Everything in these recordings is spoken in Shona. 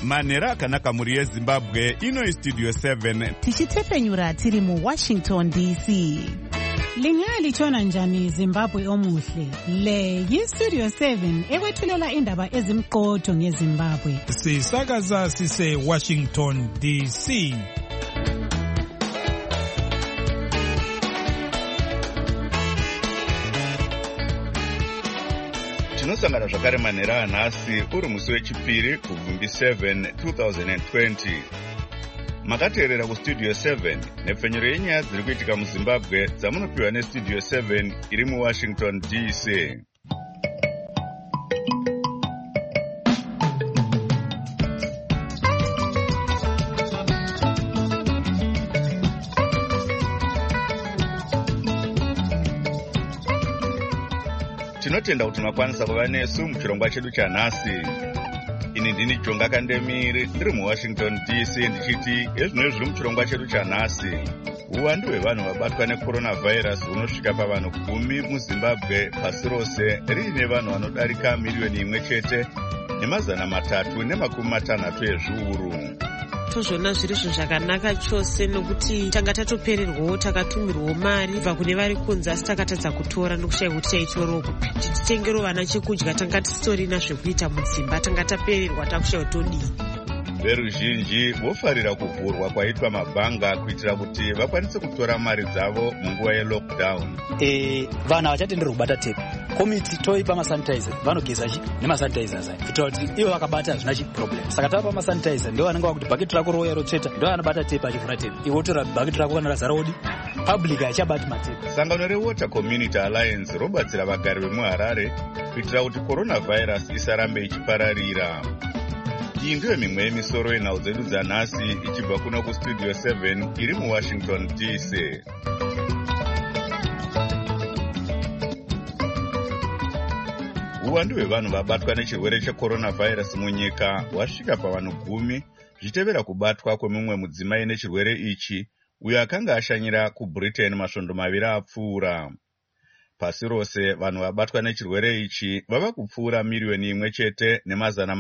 manhero akanaka muri yezimbabwe. Ino iStudio 7 tichitefenyura tiri muWashington DC. Lingalitshona njani Zimbabwe omuhle? Le yiStudio 7 ekwethulela indaba ezimqotho ngeZimbabwe. Sisakaza sise Washington DC. tinosangana zvakare manhero anhasi uri musi wechipiri kubvumbi 7 2020. Makateerera kuStudio 7 nepfenyuro yenyaya dziri kuitika muZimbabwe dzamunopiwa neStudio 7 iri muWashington DC. Tinotenda kuti makwanisa kuva nesu muchirongwa chedu chanhasi. Ini ndini Jonga Kandemiri ndiri muWashington DC ndichiti ezvino zviri muchirongwa chedu chanhasi. Uwandu hwevanhu vabatwa necoronavirus hunosvika pavanhu 10 muZimbabwe pasi rose riine vanhu vanodarika miliyoni imwe chete nemazana 360 ezviuru. Tozvona zviri zvinhu zvakanaka chose nokuti tanga tatopererwawo takatumirwawo mari kubva kune vari kunze asi takatadza kutora nokushaya kuti taitorawo kuti titengero vana chekudya tanga tisitorina zvekuita mudzimba tanga tapererwa takushaya kuti todii. Veruzhinji vofarira kuvhurwa kwaitwa mabhanga kuitira kuti vakwanise kutora mari dzavo munguva yelockdown. Vanhu havachatenderwi kubata tepa. Komiti toipa masanitizer vanogeza nemasanitizers aya kuitira kuti ivo vakabata hazvina chiproblem. Saka tapa masanitizer ndio vanenge vakuti bhaketi rako roya rotsveta ndio vanobata tepa achivhura tepa. Iwe wotora bhaketi rako kana razara odi public haichabati matepa. Sangano reWater Community Alliance robatsira vagari vemuHarare kuitira kuti coronavirus isarambe ichipararira. Iyi ndiyo mimwe yemisoro yenhau dzedu dzanhasi ichibva kuno kuStudio 7 iri muWashington DC. Uwandu hwevanhu vabatwa nechirwere checoronavirus munyika hwasvika pavanhu 10 zvichitevera kubatwa kwemumwe mudzimai nechirwere ichi uyo akanga ashanyira kuBritain masvondo 2 apfuura. Pasi rose vanhu vabatwa nechirwere ichi vava kupfuura miliyoni imwe chete nemazana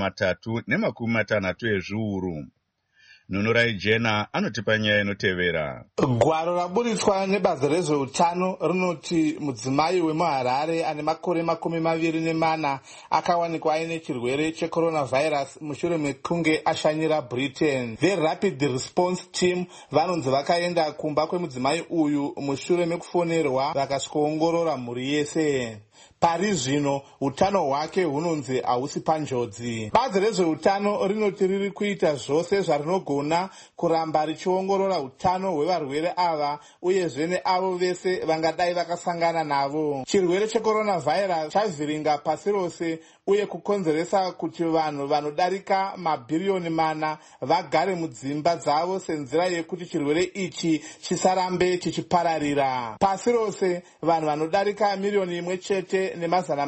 360 ezviuru. Nunurai Jena anotipa nyaya inotevera. Gwaro raburitswa nebazi rezveutano rinoti mudzimai wemuHarare ane makore 24 akawanikwa aine chirwere checoronavirus mushure mekunge ashanyira Britain. The Rapid Response Team vanonzi vakaenda kumba kwemudzimai uyu mushure mekufonerwa vakasvikoongorora mhuri yese. Pari zvino utano hwake hunonzi hausi panjodzi. Bazi rezveutano rinoti riri kuita zvose zvarinogona kuramba richiongorora utano hwevarwere ava uyezve neavo vese vangadai vakasangana navo. Chirwere checoronavirus chavhiringa pasi rose uye kukonzeresa kuti vanhu vanodarika mabhiriyoni 4 vagare mudzimba dzavo senzira yekuti chirwere ichi chisarambe chichipararira. Pasi rose vanhu vanodarika miliyoni imwe chete nemazana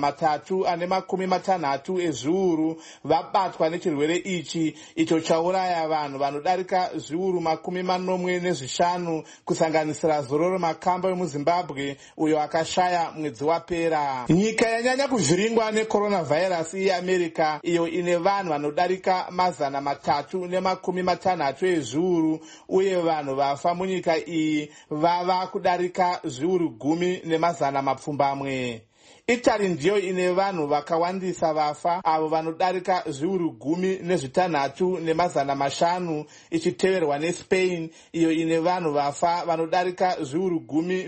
360 ezviuru vabatwa nechirwere ichi, icho chauraya vanhu vanodarika zviuru 45 kusanganisira Zororo Makamba wemuZimbabwe uyo akashaya mwedzi wapera. Nyika yanyanya kuvhiringwa necoronavirus yeAmerica iyo ine vanhu vanodarika mazana 360 ezviuru uye vanhu vafa munyika iyi vava kudarika zviuru 10 nemazana 200. Italy ndiyo ine vanhu vakawandisa vafa avo vanodarika zviuru 16 nemazana 5 ichiteverwa neSpain iyo ine vanhu vafa vanodarika zviuru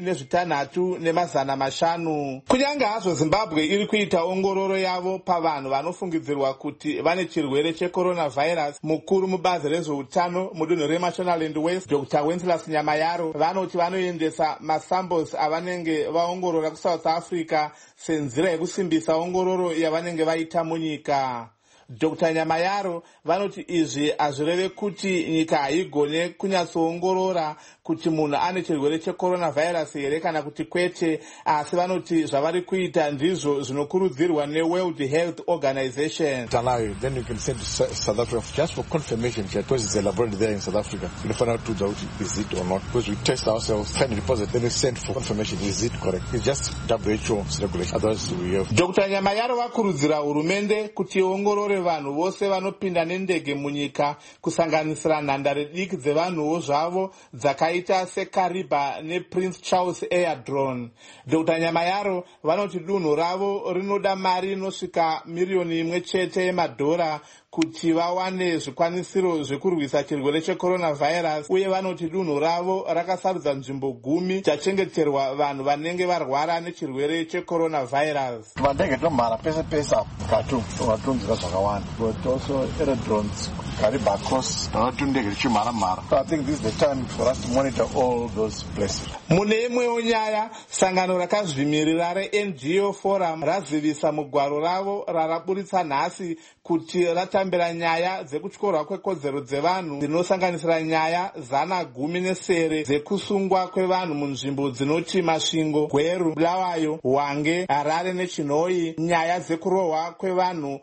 16 nemazana 5. Kunyange hazvo Zimbabwe iri kuita ongororo yavo pavanhu vanofungidzirwa kuti vane chirwere checoronavirus, mukuru mubazi rezveutano mudunhu reMashonaland West Dr. Wenceslas Nyamayaro vanoti vanoendesa masamples avanenge vaongorora kuSouth Africa senzira yekusimbisa ongororo yavanenge vaita munyika. Dr. Nyamayaro vanoti izvi hazvireve kuti nyika haigone kunyatsoongorora kuti munhu ane chirwere checoronavirus here kana kuti kwete, asi vanoti zvavari kuita ndizvo zvinokurudzirwa neWorld Health Organization. Then you can send to South Africa just for confirmation because it's a laboratory there in South Africa. You find out is it or not, because we test ourselves, find the deposit, then we send for confirmation is it correct. It's just WHO's regulation. Otherwise we have. Dr. Nyamayaro vakurudzira hurumende kuti ongorore uye vanhu vose vanopinda nendege munyika, kusanganisira nhandare diki dzevanhuwo zvavo dzakaita sekariba neprince Charles airdrone. Dr. Nyamayaro vanoti dunhu ravo rinoda mari inosvika miriyoni 1 chete yemadhora kuti vawane zvikwanisiro zvekurwisa chirwere checoronavirus, uye vanoti dunhu ravo rakasarudza nzvimbo 10 dzachengeterwa vanhu vanenge varwara nechirwere checoronavirus. Vandenge tomhara pese pese katu vatonzira zvakawanda, but also aerodrones kariba across vanotondege richimhara. So I think this is the time for us to monitor all those places. Mune imwewo nyaya, sangano rakazvimirira reNGO Forum razivisa mugwaro ravo raraburitsa nhasi kuti ratambira nyaya dzekutyorwa kwekodzero dzevanhu dzinosanganisira nyaya 110 dzekusungwa kwevanhu munzvimbo dzinoti Masvingo, Gweru, Bulawayo, Hwange, Harare neChinhoyi, nyaya dzekurohwa kwevanhu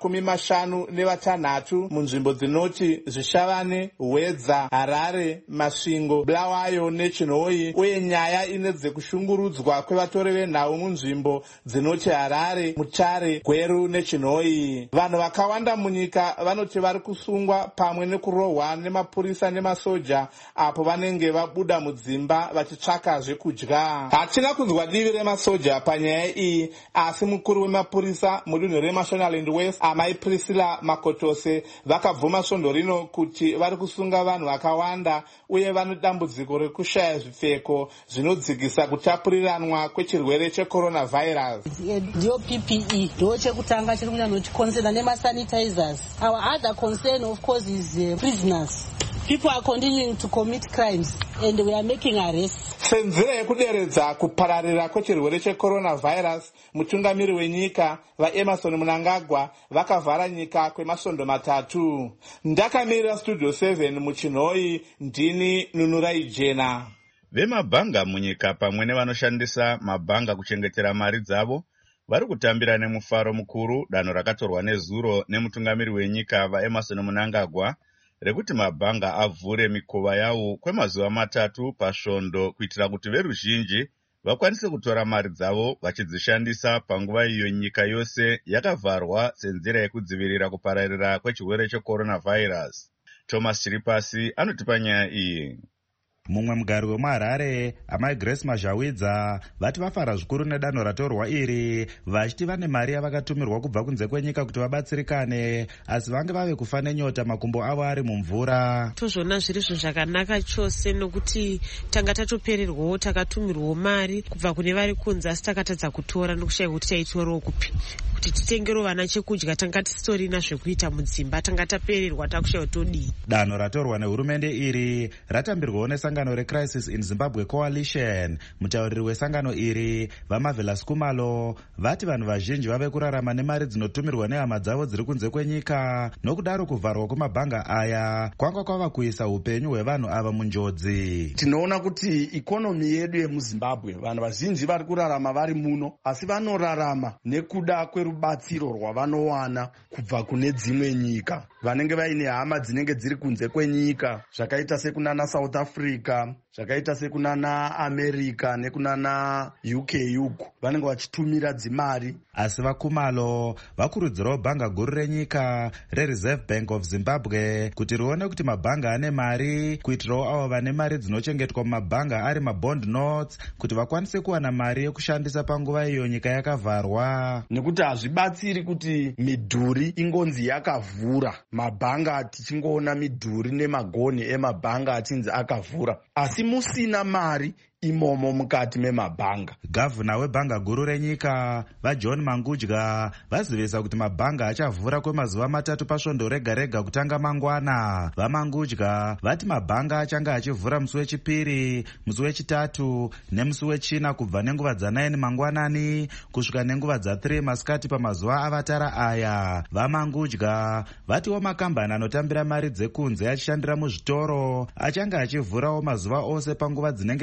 56 munzvimbo dzinoti Zvishavane, Hwedza, Harare, Masvingo, Bulawayo neChinhoyi, uye nyaya ine dzekushungurudzwa kwevatori venhau munzvimbo dzinoti Harare, Mutare, Gweru neChinhoyi. Vanhu vakawanda munyika vanoti vari kusungwa pamwe nekurohwa nemapurisa nemasoja apo vanenge vabuda mudzimba vachitsvaka zvekudya. Hatina kunzwa divi remasoja panyaya iyi, asi mukuru wemapurisa mudunhu reMashonaland West, amai Priscilla Makotose, vakabvuma svondo rino kuti vari kusunga vanhu vakawanda uye vane dambudziko rekushaya zvipfeko zvinodzikisa kutapuriranwa kwechirwere checoronavirus. Ndiyo PPE ndo chekutanga chiri kunyanotikonzera nemasanitizers. Our other concern of course is prisoners. People are continuing to commit crimes and we are making arrests. Senzira yekuderedza kupararira kwechirwere checoronavirus, mutungamiri wenyika vaEmerson Mnangagwa vakavhara nyika kwemasondo 3. Ndakamirira Studio 7 muChinhoyi, ndini Nunurai Jena. Vemabhanga munyika pamwe nevanoshandisa mabhanga kuchengetera mari dzavo vari kutambira nemufaro mukuru danho rakatorwa nezuro nemutungamiri wenyika vaEmerson Mnangagwa rekuti mabhanga avhure mikova yawo kwemazuva 3 pasvondo kuitira kuti veruzhinji vakwanise kutora mari dzavo vachidzishandisa panguva iyo nyika yose yakavharwa senzira yekudzivirira kupararira kwechirwere checoronavirus. Thomas Chiripasi anotipa nyaya iyi. Mumwe mugari wemuHarare, amai Grace Mazhawidza, vati vafara zvikuru nedanho ratorwa iri, vachiti vane mari yavakatumirwa kubva kunze kwenyika kuti vabatsirikane, asi vange vave kufa nenyota makumbo avo ari mumvura. Tozvona zviri zvinhu zvakanaka chose nokuti tanga tatopererwawo takatumirwawo mari kubva kune vari kunze asi takatadza kutora nokushaya kuti taitorawo kupi. Kuti titengero vana chekudya tanga tisitorina zvekuita mudzimba, tanga tapererwa takushaya kuti todii. Danho ratorwa nehurumende iri ratambirwawo nesangano reCrisis in Zimbabwe Coalition. Mutauriri wesangano iri vaMarvelous Kumalo vati vanhu vazhinji vave kurarama nemari dzinotumirwa nehama dzavo dziri kunze kwenyika, nokudaro kuvharwa kwemabhanga aya kwanga kwava kuisa upenyu hwevanhu ava munjodzi. Tinoona kuti ikonomi yedu yemuZimbabwe vanhu vazhinji vari kurarama vari muno, asi vanorarama nekuda kwerubatsiro rwavanowana kubva kune dzimwe nyika. Vanenge vaine hama dzinenge dziri kunze kwenyika, zvakaita sekunana South Africa, zvakaita sekunana America nekunana UK uku, vanenge vachitumira dzimari. Asi vaKumalo vakurudzirawo bhanga guru renyika reReserve Bank of Zimbabwe kuti rione kuti mabhanga ane mari, kuitirawo avo vane mari dzinochengetwa mumabhanga ari mabond notes, kuti vakwanise kuwana mari yekushandisa panguva iyo nyika yakavharwa. Nekuti hazvibatsiri kuti midhuri ingonzi yakavhura, mabhanga tichingoona midhuri nemagonhi emabhanga achinzi akavhura, asi musina mari imomo mukati memabhanga. Gavhuna webhanga guru renyika vaJohn Mangudya vazivisa kuti mabhanga achavhura kwemazuva 3 pasvondo rega rega kutanga mangwana. VaMangudya vati mabhanga achanga achivhura musi wechipiri, musi wechitatu nemusi wechina kubva nenguva dza9 mangwanani kusvika nenguva dza3 masikati pamazuva avatara aya. VaMangudya vatiwo makambani anotambira mari dzekunze achishandira muzvitoro achanga achivhurawo mazuva ose panguva dzinenge dzakavhura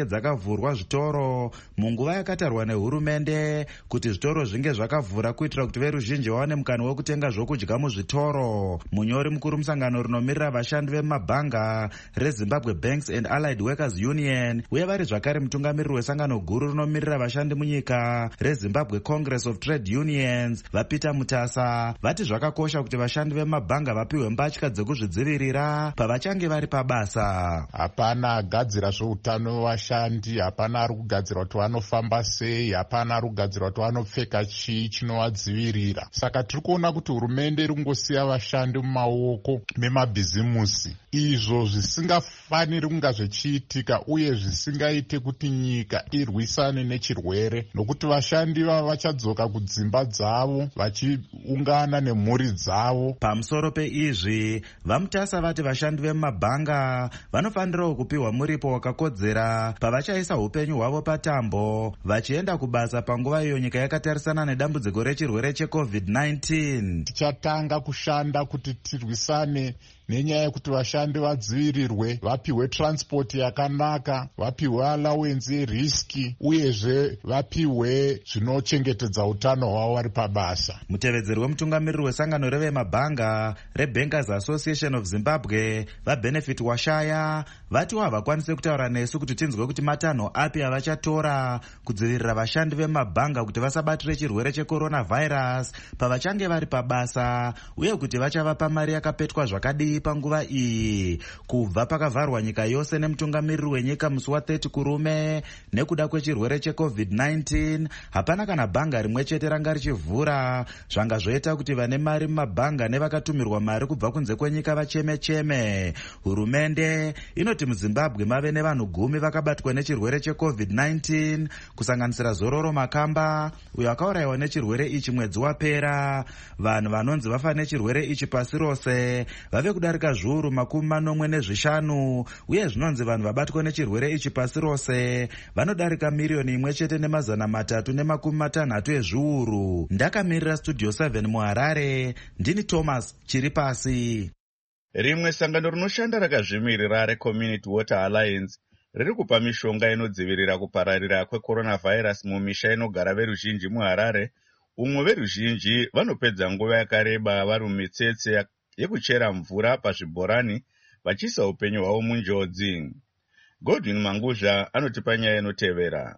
kuvhurwa zvitoro munguva yakatarwa nehurumende kuti zvitoro zvinge zvakavhura kuitira kuti veruzhinji vawane mukana wekutenga zvokudya muzvitoro. Munyori mukuru musangano rinomirira vashandi vemumabhanga reZimbabwe Banks and Allied Workers Union uye vari zvakare mutungamiriri wesangano guru rinomirira vashandi munyika reZimbabwe Congress of Trade Unions vaPeter Mutasa vati zvakakosha kuti vashandi vemumabhanga vapiwe mbatya dzekuzvidzivirira pavachange vari pabasa. Hapana agadzira zveutano wevashandi, hapana ari kugadzira kuti vanofamba sei, hapana ari kugadzira kuti vanopfeka chii chinovadzivirira. Saka tiri kuona kuti hurumende iri kungosiya vashandi mumaoko memabhizimusi, izvo zvisingafaniri kunga zvichiitika uye zvisingaite kuti nyika irwisane nechirwere, nokuti vashandi vachadzoka kudzimba dzavo vachiungana nemhuri dzavo. Pamusoro peizvi, vaMutasa vati vashandi vemumabhanga vanofanirawo kupiwa muripo wakakodzera pavachaisa upenyu hwavo patambo vachienda kubasa panguva iyo nyika yakatarisana nedambudziko rechirwere cheCovid-19. Tichatanga kushanda kuti tirwisane nenyaya yekuti vashandi vadzivirirwe, vapiwe transport yakanaka, vapiwe allowance yeriski uyezve vapiwe zvinochengetedza utano hwavo vari pabasa. Mutevedzeri wemutungamiriri wesangano revemabhanga reBankers Association of Zimbabwe vaBenefit Washaya vatiwo havakwanisi kutaura nesu kuti tinzwe kuti matanho api avachatora kudzivirira vashandi vemabhanga kuti vasabatire chirwere cheCoronavirus pavachange vari pabasa uye kuti vachavapa mari yakapetwa zvakadii panguva iyi. Kubva pakavharwa nyika yose nemutungamiriri wenyika musi wa30 kurume nekuda kwechirwere cheCovid-19, hapana kana bhanga rimwe chete ranga richivhura, zvanga zvoita kuti vane mari mumabhanga nevakatumirwa mari kubva kunze kwenyika vacheme-cheme. Hurumende inoti muZimbabwe mave nevanhu 10 vakabatwa nechirwere cheCovid-19 kusanganisira Zororo Makamba uyo akaurayiwa nechirwere ichi mwedzi wapera. Vanhu vanonzi vafa nechirwere ichi pasi rose vave kudarika zviuru 45 uye zvinonzi vanhu vabatwa nechirwere ichi pasi rose vanodarika miriyoni 1,360,000 ezviuru. Ndakamirira Studio 7 muHarare, ndini Thomas Chiripasi. Rimwe sangano rinoshanda rakazvimirira reCommunity Water Alliance riri kupa mishonga inodzivirira kupararira kweCoronavirus mumisha inogara veruzhinji muHarare. Umwe veruzhinji vanopedza nguva yakareba vari mumitsetse yekuchera mvura pazvibhorani vachiisa upenyu hwavo munjodzi. Godwin Manguzha anotipa nyaya inotevera.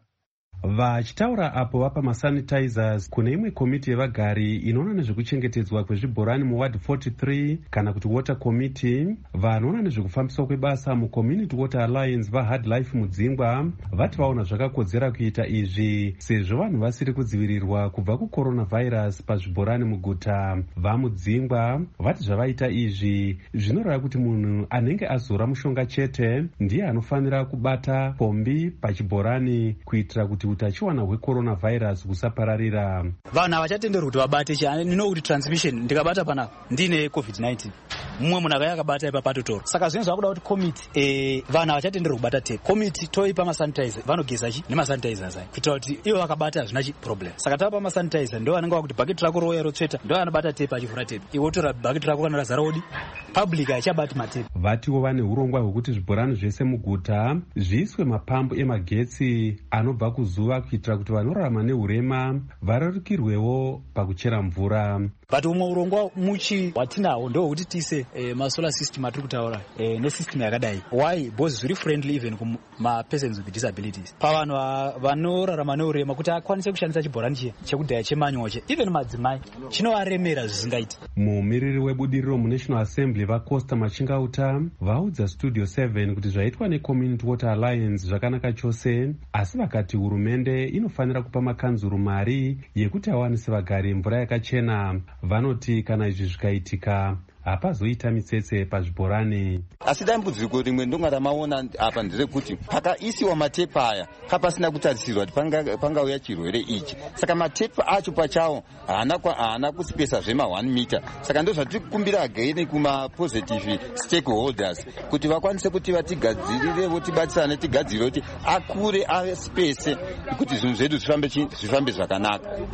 Vachitaura apo vapa masanitizers kune imwe komiti yevagari inoona nezvekuchengetedzwa kwezvibhorani muward 43 kana kuti water committee, vanoona nezvekufambiswa kwebasa muCommunity Water Alliance vaHard Life mudzingwa vati vaona zvakakodzera kuita izvi sezvo vanhu vasiri kudzivirirwa kubva kuCoronavirus pazvibhorani muguta. Vamudzingwa vati zvavaita izvi zvinoreva kuti munhu anenge azora mushonga chete ndiye anofanira kubata pombi pachibhorani kuitira kuti utachiwana hweCoronavirus husapararira. Vanhu havachatenderwi kuti vabate kuti transmission ndikabata pana ndine COVID-19 mumwe munhu akaya akabata ipa patotora. Saka zvinhu zvakuda kuti komiti vanhu havachatenderwi kubata tape. Komiti toipa masanitizer vanogeza nemasanitizers aya kuitira kuti ivo vakabata hazvina problem. Saka tapa masanitizer ndo vanenge vakuti bhaketi rako roya rotsveta ndo anobata tape achivhura tape. Iwe wotora bhaketi rako kana razara odi public haichabati matepe. Vatiwo vane urongwa hwekuti zvibhorani zvese muguta zviiswe mapambu emagetsi anobva kuzuva kuitira kuti vanorarama neurema vararukirwewo pakuchera mvura. But umwe urongwa muchi watinawo ndo kuti tise masolar system atiri kutaura nesystem yakadai. Why? Because zviri friendly even kuma persons with disabilities. Pavanhu vanorarama neurema kuti akwanise kushandisa chibhorani chekudhaya chemanyoche even madzimai chinovaremera zvisingaiti. Mumiriri webudiriro muNational Assembly vaCosta Machingauta vaudza Studio 7 kuti zvaitwa neCommunity Water Alliance zvakanaka chose, asi vakati hurumende inofanira kupa makanzuru mari yekuti awanise vagari mvura yakachena. Vanoti kana izvi zvikaitika hapazoita mitsetse pazvibhorani. Asi dambudziko rimwe ndonga ramaona apa nderekuti pakaisiwa matepe aya kapasina kutarisirwa kuti pangauya chirwere ichi. Saka matepe acho pachawo haana kusipesa zvema 1 meter. Saka ndo zvatiri kukumbira again kuma positive stakeholders kuti vakwanise kuti vatigadzirire votibatsirane tigadzire kuti akure asipese kuti zvinhu zvedu zvifambe zvakanaka.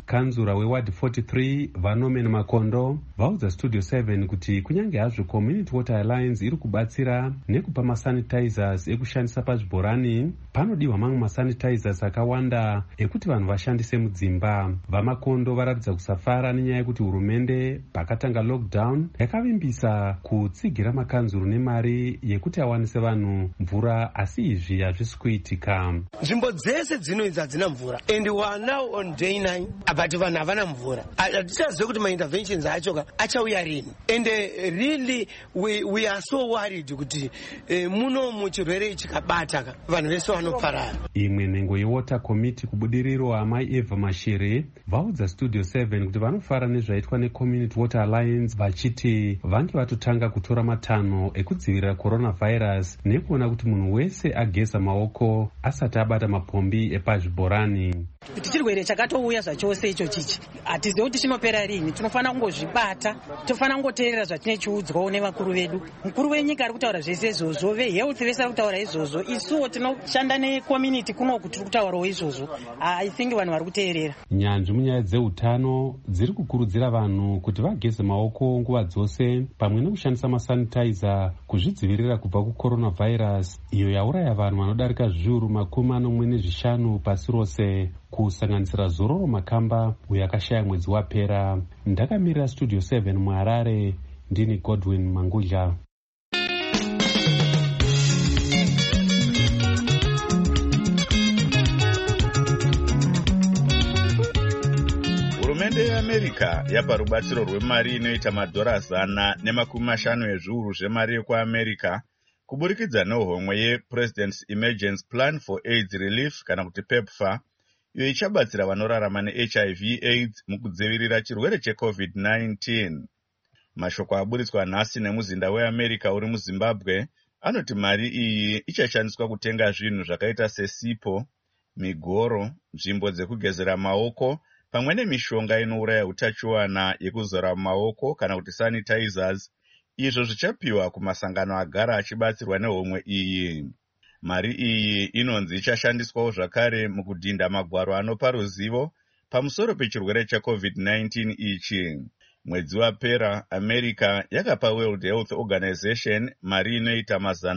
kanzura weward 43 Vanomen Makondo vaudza Studio 7 kuti kunyange hazvo Community Water Alliance iri kubatsira nekupa masanitizers ekushandisa pazvibhorani, panodiwa mamwe masanitizers akawanda ekuti vanhu vashandise mudzimba. VaMakondo varatidza kusafara nenyaya yekuti hurumende pakatanga lockdown yakavimbisa kutsigira makanzuru nemari yekuti awanise vanhu mvura, asi izvi hazvisi kuitika. Nzvimbo dzese dzinoidza hadzina mvura and we are now on day 9 but vanhu havana mvura. Hatichazivi kuti ma-interventions acho achauya rini, and really we are so worried kuti muno muchirwere chikabata vanhu vese vanoparara. Imwe nhengo yewater committee kubudiriro amai Eva Mashiri vaudza Studio 7 kuti vanofara nezvaitwa neCommunity Water Alliance vachiti vange vatotanga kutora matanho ekudzivirira coronavirus nekuona kuti munhu wese ageza maoko asati abata mapombi epazvibhorani. Kuti chirwere chakatouya zvachose icho chichi hatizivi kuti chinopera rini. Tinofanira kungozvibata, tofanira kungoteerera zvatinechiudzwawo nevakuru vedu. Mukuru wenyika ari kutaura zvese izvozvo, vehealth vese ari kutaura izvozvo, isuwo tinoshanda necommunity kunoku tiri kutaurawo izvozvo. I think vanhu vari kuteerera. Nyanzvi munyaya dzeutano dziri kukurudzira vanhu kuti vageze maoko nguva dzose pamwe nekushandisa masanitizer kuzvidzivirira kubva kucoronavirus iyo yauraya vanhu vanodarika zviuru 45 pasi rose, kusanganisira Zororo Makamba uyo akashaya mwedzi wapera. Ndakamirira Studio 7 muHarare, ndini Godwin Mangudla. Hurumende yeAmerica yapa rubatsiro rwemari inoita $150 ezviuru zvemari yekuAmerica kuburikidza nehomwe yePresident's Emergency Plan for AIDS Relief kana kuti PEPFAR, iyo ichabatsira vanorarama neHIV AIDS mukudzivirira chirwere cheCovid-19. Mashoko aburitswa nhasi nemuzinda weAmerica uri muZimbabwe anoti mari iyi ichashandiswa kutenga zvinhu zvakaita sesipo, migoro, nzvimbo dzekugezera maoko pamwe nemishonga inouraya utachiwana yekuzora maoko kana kuti sanitizers, izvo zvichapiwa kumasangano agara achibatsirwa nehomwe iyi. Mari iyi inonzi ichashandiswawo zvakare mukudhinda magwaro anopa ruzivo pamusoro pechirwere cheCovid-19 ichi. Mwedzi wapera, America yakapa World Health Organization mari inoita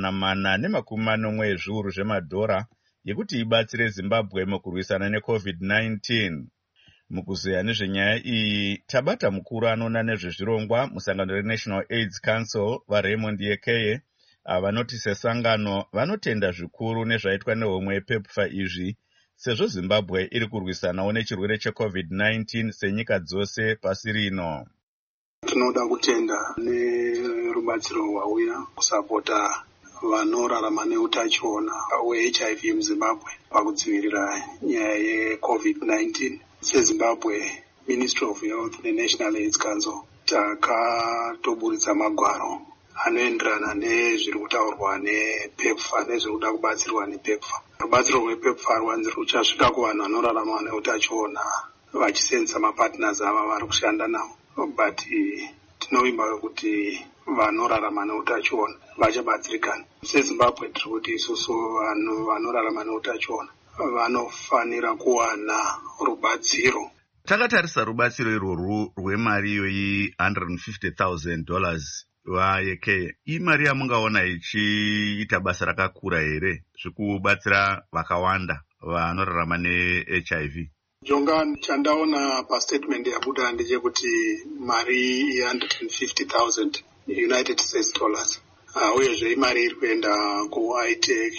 $440 ezviuru zvemadhora yekuti ibatsire Zimbabwe mukurwisana neCovid-19. Mukuzeya nezvenyaya iyi, tabata mukuru anoona nezvezvirongwa musangano reNational AIDS Council vaRaymond Yekeye vanoti sesangano vanotenda zvikuru nezvaitwa nehomwe yePEPFAR izvi, sezvo Zimbabwe iri kurwisanawo nechirwere cheCovid-19 senyika dzose pasi rino. Tinoda kutenda nerubatsiro rwauya kusapota vanorarama neutachiona hweHIV muZimbabwe pakudzivirira nyaya yeCovid-19. SeZimbabwe Ministry of Health neNational AIDS Council takatoburitsa magwaro anoenderana nezviri kutaurwa nePEPFAR nezviri kuda kubatsirwa nePEPFAR. Rubatsiro rwePEPFAR rwanzi ruchasvika kuvanhu vanorarama neutachiona vachisenzesa mapartners ava vari kushanda navo, but tinovimba kuti vanorarama neutachiona vachabatsirikana. SeZimbabwe tiri kuti isusu vanhu vanorarama neutachiona vanofanira kuwana rubatsiro. Takatarisa rubatsiro irworwu rwemari iyoyi $150,000 vaYekeye, imari yamungaona ichiita basa rakakura here zvikubatsira vakawanda vanorarama neHIV? Jonga chandaona pastatement yabuda ndechekuti mari $150,000 United States dollars. Uyezve imari iri kuenda kuITEC,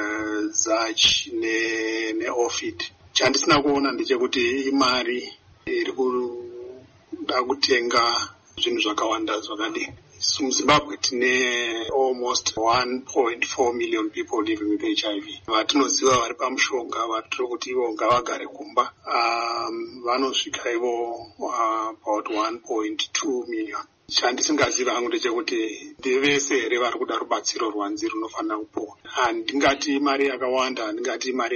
ZACH neOFID. Chandisina kuona ndechekuti imari iri kuda kutenga zvinhu zvakawanda zvakadini. MuZimbabwe tine almost 1.4 million people living with HIV. Vatinoziva vari pamushonga vatiri kuti ivo ngavagare kumba vanosvika ivo about 1.2 million. Chandisingaziva hangu ndechekuti ndevese here vari kuda rubatsiro rwanzi runofanira kupuwa. Handingati mari yakawanda, handingati mari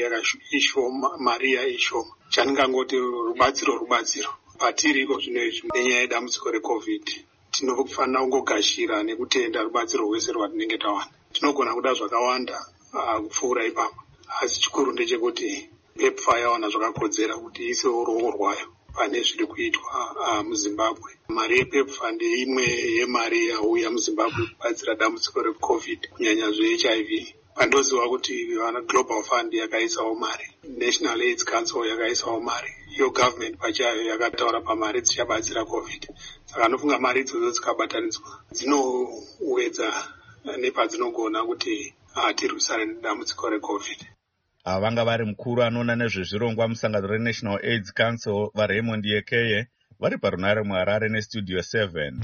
ishoma. Chandingangoti rubatsiro. Patiriko zvino izvi nenyaya yedambudziko reCovid, tinofanira kungogashira nekutenda rubatsiro rwese rwatinenge tawana. Tinogona kuda zvakawanda kupfuura ipapo, asi chikuru ndechekuti PEPFAR yawana zvakakodzera kuti isewo ruoko rwayo pane zviri kuitwa muzimbabwe. Mari yePEPFAR imwe yemari yauya muzimbabwe kubatsira dambudziko reCovid kunyanya zveHIV. Pandoziva kuti vana Global Fund yakaisawo mari, National AIDS Council yakaisawo mari, iyo government pachayo yakataura pamari dzichabatsira COVID. Saka anofunga mari idzodzo dzikabatanidzwa dzinowedza nepadzinogona kuti tirwisane nedambudziko reCovid. Vanga vari mukuru anoona nezvezvirongwa musangano reNational AIDS Council vaRaymond Yekeye vari parunare muHarare neStudio 7.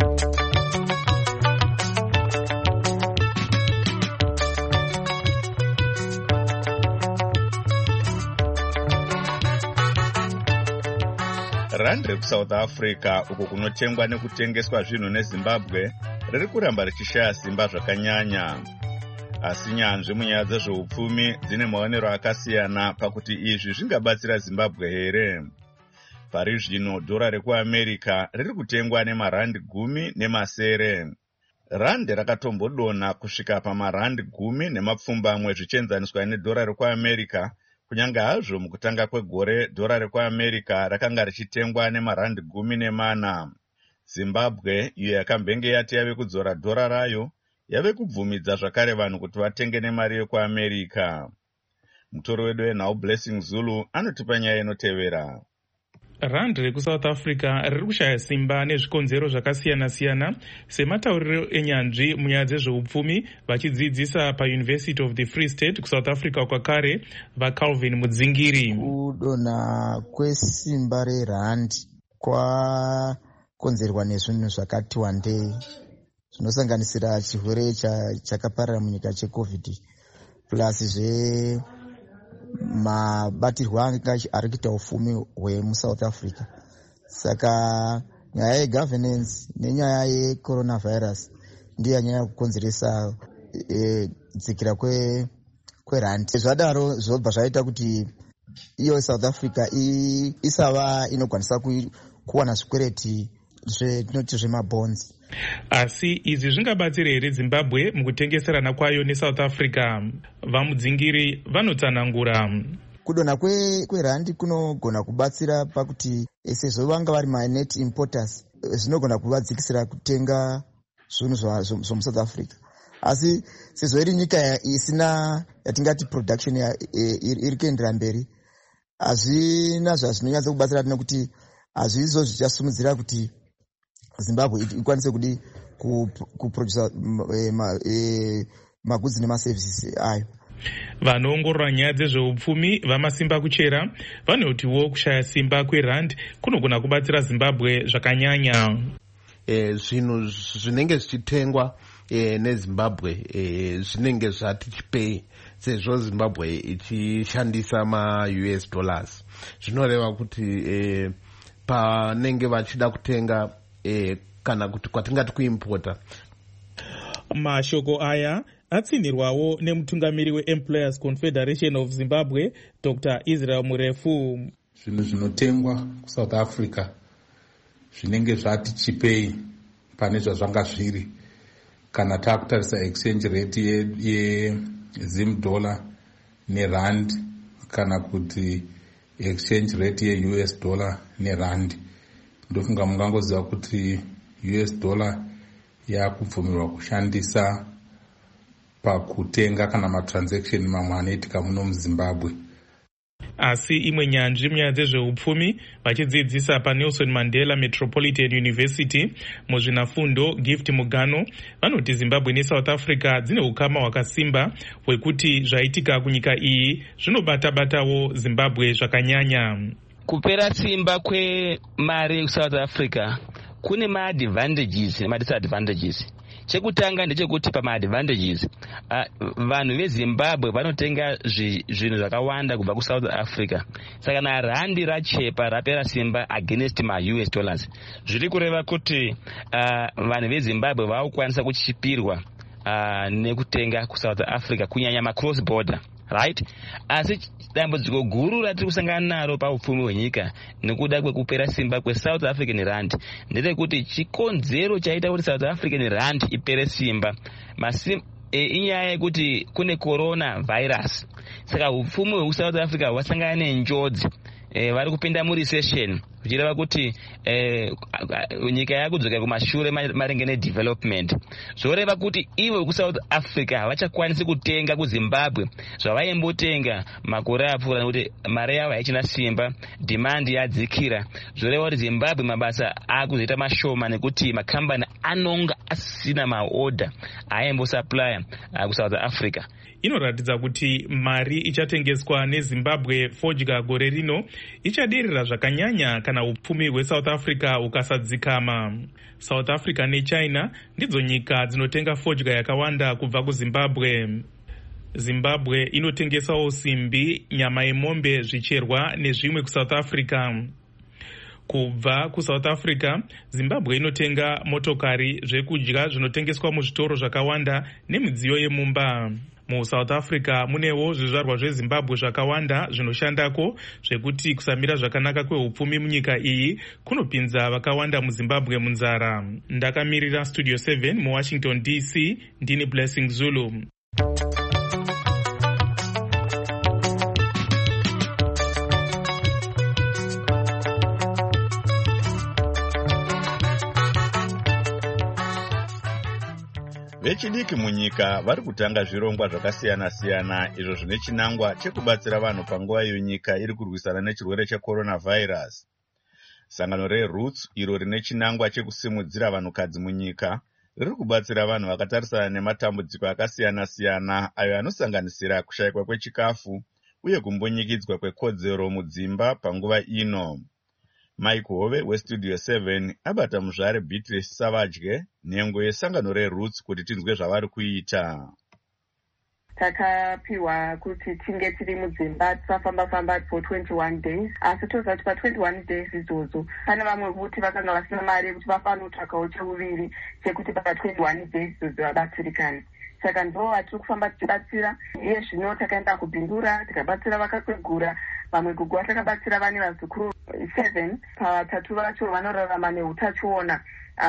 Rand rekuSouth Africa uko kunotengwa nekutengeswa zvinhu neZimbabwe riri kuramba richishaya simba zvakanyanya. Asi nyanzvi munyaya dzezveupfumi dzine maonero akasiyana pakuti izvi zvingabatsira Zimbabwe here. Pari zvino dhora rekuAmerica riri kutengwa nemarandi 10.7. Randi rakatombodonha kusvika pamarandi 10.7 zvichienzaniswa nedhora rekuAmerica. Kunyanga hazvo mukutanga kwegore dhora rekuAmerica rakanga richitengwa nemarandi 14. Zimbabwe, iyo yakambenge yati yave kudzora dhora rayo, yave kubvumidza zvakare vanhu kuti vatenge nemari yekuAmerica. Mutori wedu wenhau Blessing Zulu anotipa nyaya inotevera. Rand rekuSouth Africa riri kushaya simba nezvikonzero zvakasiyana-siyana sematauriro enyanzvi munyaya dzezveupfumi vachidzidzisa paUniversity of the Free State kuSouth Africa kwakare vaCalvin Mudzingiri. Kudonha kwesimba rerand kwakonzerwa nezvinhu zvakati wandei zvinosanganisira chirwere chakaparara munyika cheCovid plus mabatirwo ari kuita ufumi hwemuSouth Africa. Saka nyaya yegovernance nenyaya yecoronavirus ndiyo nyaya kukonzeresa dzikira kwerand. Zvadaro zvobva zvaita kuti iyo South Africa isava inokwanisa kuwana zvikwereti zvetinoti zvemabonds. Asi izvi zvingabatsira here Zimbabwe mukutengeserana kwayo neSouth Africa? Vamudzingiri vanotsanangura. Kudonha kwerandi kunogona kubatsira pakuti sezvo vanga vari manet importers zvinogona kuvadzikisira kutenga zvinhu zvomuSouth Africa. Asi sezvo iri nyika isina yatingati production iri kuendera mberi, hazvina zvazvinonyatsa kubatsira nekuti hazvizo zvichasimudzira kuti Zimbabwe ikwanise kudi kuproduce magudzi nemaservices ayo. Vanoongorora nyaya dzezveupfumi vamasimba kuchera vanoti kushaya simba kwerand kunogona kubatsira Zimbabwe zvakanyanya. Zvinhu zvinenge zvichitengwa neZimbabwe zvinenge zvati chipei sezvo Zimbabwe ichishandisa ma-US dollars. Zvinoreva kuti panenge vachida kutenga kana kuti kwatingati kuimpota. Mashoko aya atsinirwawo nemutungamiri weEmployers Confederation of Zimbabwe Dr. Israel Murefu. Zvinhu zvinotengwa kuSouth Africa zvinenge zvati chipei pane zvazvanga zviri kana takutarisa exchange rate yeZim dollar nerand kana kuti exchange rate yeUS dollar nerand. Ndofunga mungangoziva kuti US dollar yakubvumirwa kushandisa pakutenga kana matransaction mamwe anoitika muno muZimbabwe. Asi imwe nyanzvi munyaya dzezveupfumi vachidzidzisa paNelson Mandela Metropolitan University muzvinafundo Gift Mugano vanoti Zimbabwe neSouth Africa dzine ukama hwakasimba hwekuti zvaitika kunyika iyi zvinobata-batawo Zimbabwe zvakanyanya. Kupera simba kwemari yeSouth Africa kune maadvantages nemadisadvantages. Chekutanga ndechekuti pamaadvantages vanhu veZimbabwe vanotenga zvinhu zvakawanda kubva kuSouth Africa. Saka na randi rachepa rapera simba against ma-US dollars zviri kureva kuti vanhu veZimbabwe vakukwanisa kuchipirwa nekutenga kuSouth Africa kunyanya ma-cross border. Right? Asi dambudziko guru ratiri kusangana naro paupfumi hwenyika nekuda kwekupera simba kweSouth African rand ndechekuti chikonzero chaita kuti South African rand ipere simba inyaya yekuti kune corona virus. Saka upfumi hwekusouth Africa hwasangana nenjodzi. Vari kupinda murecession zvichireva kuti nyika yakudzoka kumashure maringe nedevelopment. Zvoreva kuti ivo kusouth Africa havachakwanisi kutenga kuZimbabwe zvavaimbotenga makore apfuura nekuti mari yavo haichina simba, demand yadzikira. Zvoreva kuti Zimbabwe mabasa akuzoita mashoma nekuti makambani anonga asina maorder aimbosupply kuSouth Africa. Inoratidza kuti mari ichatengeswa neZimbabwe fodya gore rino ichaderera zvakanyanya kana upfumi hweSouth Africa ukasadzikama. South Africa neChina ndidzo nyika dzinotenga fodya yakawanda kubva kuZimbabwe. Zimbabwe inotengesawo simbi, nyama yemombe, zvicherwa nezvimwe kuSouth Africa. Kubva kuSouth Africa, Zimbabwe inotenga motokari, zvekudya zvinotengeswa muzvitoro zvakawanda nemidziyo yemumba. MuSouth Africa munewo zvizvarwa zveZimbabwe zvakawanda zvinoshandako zvekuti kusamira zvakanaka kweupfumi munyika iyi kunopinza vakawanda muZimbabwe munzara. Ndakamirira Studio 7 muWashington DC, ndini Blessing Zulu. Vechidiki munyika vari kutanga zvirongwa zvakasiyana-siyana izvo zvine chinangwa chekubatsira vanhu panguva iyo nyika iri kurwisana nechirwere checoronavirus. Sangano reRoots, iro rine chinangwa chekusimudzira vanhukadzi munyika, riri kubatsira vanhu vakatarisana nematambudziko akasiyana-siyana ayo anosanganisira kushayikwa kwechikafu uye kumbunyikidzwa kwekodzero mudzimba panguva ino. Mike Hove weStudio 7 abata muzvare Beatrice Savage, nhengo yesangano reRoots, kuti tinzwe zvavari kuita. Takapiwa kuti tinge tiri mudzimba tisafamba-famba for 21 days. Asi toziva kuti pa 21 days idzodzo pane vamwe kuti vakanga vasina mari yekuti vafanira kutsvakawo cheuviri chekuti pa 21 days idzodzo vabatsirikane. Saka ndo vatiri kufamba tichibatsira. Iye zvino takaenda kubhindura tikabatsira vakakwegura, vamwe kugwa takabatsira vane vazukuru 7. Pavatatu vacho vanorarama neutachiona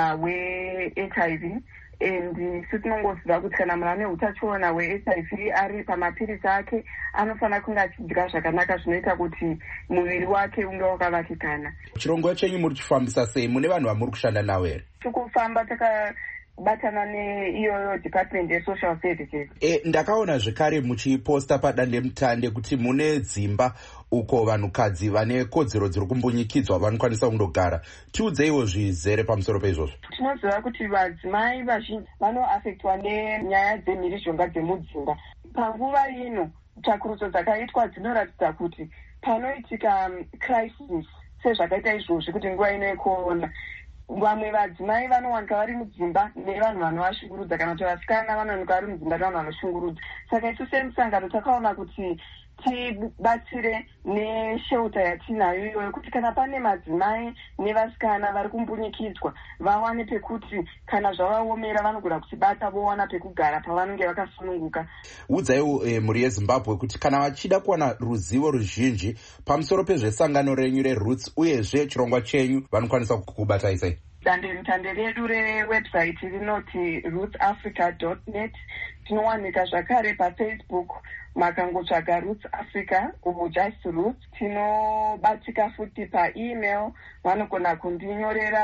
hweHIV. Sisi tinongoziva kuti kana munhu ane utachiona hweHIV ari pamapirisi ake anofanira kunge achidya zvakanaka zvinoita kuti muviri wake unge wakavakikana. Chirongwa chenyu muri chifambisa sei? Mune vanhu vamuri kushanda navo here? Tikufamba batana neiyoyo department yesocial services. Ndakaona zvekare muchiposta padandemutande kuti mune dzimba uko vanhukadzi vane kodzero dziri kumbunyikidzwa vanokwanisa kundogara. Tiudzeiwo zvizere pamusoro peizvozvo. Tinoziva kuti vadzimai vazhinji vanoafektwa nenyaya dzemhirizhonga dzemudzimba. Panguva ino tsvakurudzo dzakaitwa dzinoratidza kuti panoitika crisis sezvakaita izvozvi kuti nguva ino yekorona, vamwe vadzimai vanowanika vari mudzimba nevanhu vanovashungurudza, kana kuti vasikana vanowanika vari mudzimba nevanhu vanoshungurudza. Saka isu semusangano takaona kuti tibatsire neshelta yatinayo iyoyo, kuti kana pane madzimai nevasikana vari kumbunyikidzwa vawane pekuti kana zvavaomera vanogona kutibata vowana pekugara pavanenge vakasununguka. Udzaiwo mhuri yeZimbabwe kuti kana vachida kuwana ruzivo ruzhinji pamusoro pezvesangano renyu reRoots uyezve chirongwa chenyu vanokwanisa kukubatai sei? Dandemutande redu rewebsite rinoti rootsafrica.net. Tinowanika zvakare paFacebook makangotsvaga Roots Africa or just Roots. Tinobatika futi paemail, vanogona kundinyorera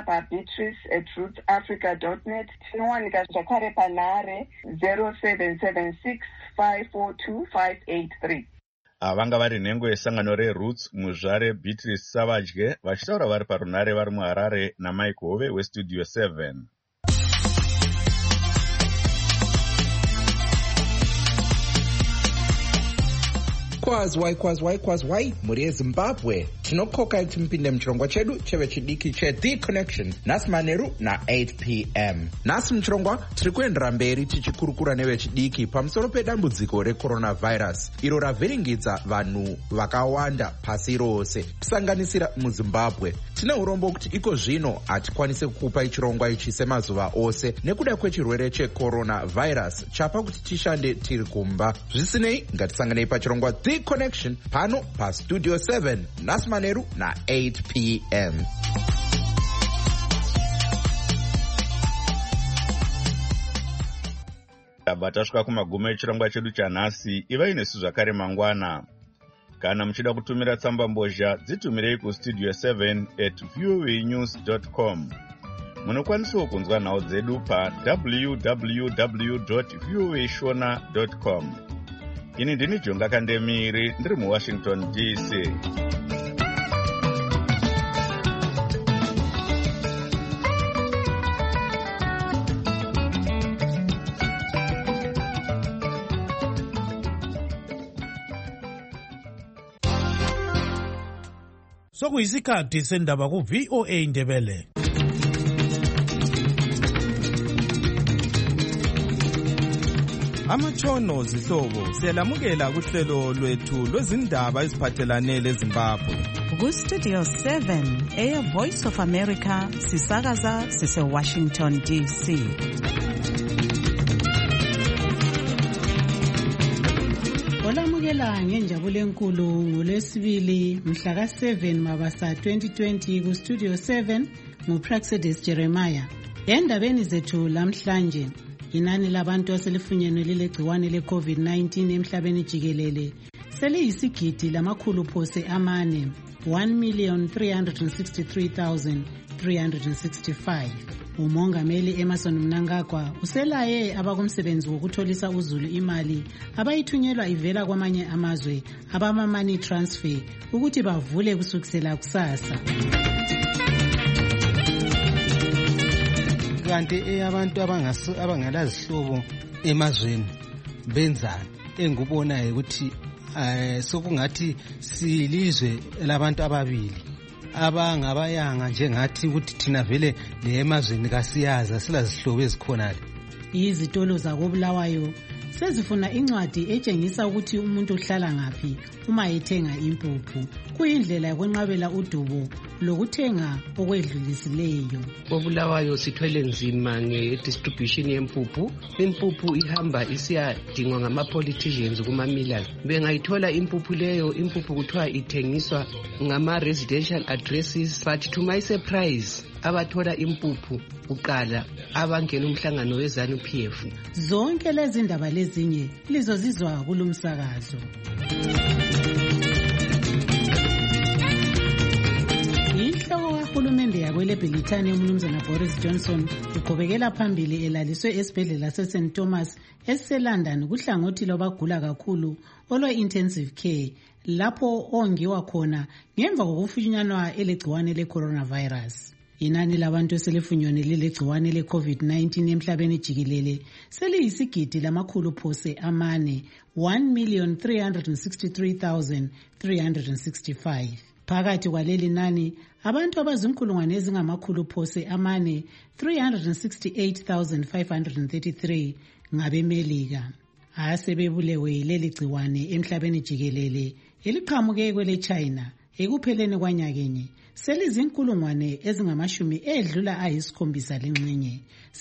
pabeatrice@rootsafrica.net. Tinowanika zvakare panhare 0776 542 583. Vanga vari nhengo yesangano reRoots muzvare Beatrice Savage vachitaura vari parunhare vari muHarare naMike Hove weStudio 7. Kwazwai mhuri yeZimbabwe, tinokoka kuti mupinde muchirongwa chedu chevechidiki cheThe Connection nhasi manheru na8 p.m. Nhasi muchirongwa tiri kuendera mberi tichikurukura nevechidiki pamusoro pedambudziko recoronavirus iro ravhiringidza vanhu vakawanda pasi rose kusanganisira muZimbabwe. Tine urombo kuti iko zvino hatikwanise kukupai chirongwa ichi semazuva ose nekuda kwechirwere checoronavirus chapa kuti tishande tiri kumba. Zvisinei, ngatisanganei pachirongwa The Connection pano paStudio 7 nhasi manheru na8 p.m. Aba tasvika kumagumi echirongwa chedu chanhasi. Ivai nesu zvakare mangwana. Kana muchida kutumira tsamba mbozha, dzitumirei kustudio 7@voanews.com. Munokwanisawo kunzwa nhau dzedu pa www.voashona.com. Ini ndini Jonga Kandemiri, ndiri muWashington DC. Sokuyisikhathi sendaba ku VOA Ndebele. Amatshono zihlobo siyalamukela kuhlelo lwethu lwezindaba eziphathelane leZimbabwe. Ku Studio 7 Air Voice of America sisakaza sise Washington DC. Olamukela ngenjabulo enkulu ngolwesibili mhla ka7 Mabasa 2020 ku Studio 7 nguPraxedis Jeremiah. Endabeni zethu lamhlanje, inani labantu aselifunyenwe lilegciwane le-COVID-19 emhlabeni jikelele seliyisigidi lamakhulu phose amane, 1,363,365. Umongameli Emmerson Mnangagwa uselaye abakumsebenzi wokutholisa uzulu imali abayithunyelwa ivela kwamanye amazwe abama-money transfer ukuthi bavule kusukisela kusasa. Kanti abantu abangalazihlobo emazweni benzani engikubonayo ukuthi sokungathi silizwe labantu ababili abangabayanga njengathi ukuthi thina vele nemazweni kasiyaza silazihlobo ezikhonale. Izitolo zakobulawayo sezifuna incwadi etshengisa ukuthi umuntu uhlala ngaphi uma ethenga impuphu. Kuyindlela yokwenqabela udubo lokuthenga okwedlulisileyo. Kobulawayo sithwele nzima nge-distribution yempuphu. Impuphu ihamba isiyadingwa ngama-politicians kuma-millers. Bengayithola impuphu leyo, impuphu kuthiwa ithengiswa ngama-residential addresses, but to my surprise abathola impuphu uqala abangena umhlangano weZANU-PF. Zonke lezi ndaba lezinye lizozizwa kulumsakazo. Inhloko kahulumende yakweleBhelithani uMnumzana Boris Johnson uqhubekela phambili elaliswe esibhedlela seSt Thomas esiseLondon kuhlangothi lwabagula kakhulu olwe-intensive care, lapho ongiwa khona ngemva kokufunyanwa elegciwane le-coronavirus. Inani labantu eselifunyenwe lilegciwane le-COVID-19 emhlabeni jikelele seliyisigidi lamakhulu phose amane, 1,363,365. Phakathi kwaleli nani, abantu abazinkulungwane ezingamakhulu phose amane, 368,533 ngabemelika. Asebebulewe leli gciwane emhlabeni jikelele eliqhamuke kwele-China ekupheleni kwanyakenye selizinkulungwane ezingamashumi edlula ayisikhombisa lengxenye,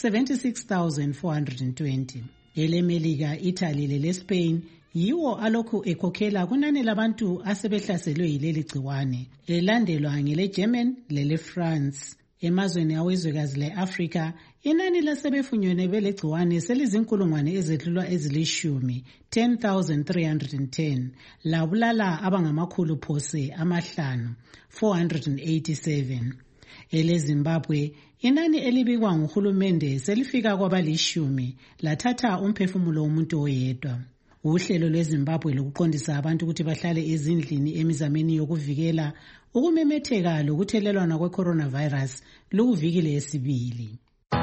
76,420. EleMelika, Italy leleSpain yiwo alokhu ekhokhela kunani labantu asebehlaselwe yileli gciwane, elandelwa ngeleGerman leleFrance. Emazweni awezwekazi le-Afrika, inani lasebefunyenwe belegciwane selizinkulungwane ezedlulwa ezilishumi, 10,310, labulala abangamakhulu phose amahlanu, 487. EleZimbabwe, inani elibikwa nguhulumende selifika kwabalishumi, lathatha umphefumulo womuntu oyedwa. Uhlelo lweZimbabwe lokuqondisa abantu ukuthi bahlale ezindlini emizameni yokuvikela ukumemetheka lokuthelelwana kwe-coronavirus lukuvikile esibili.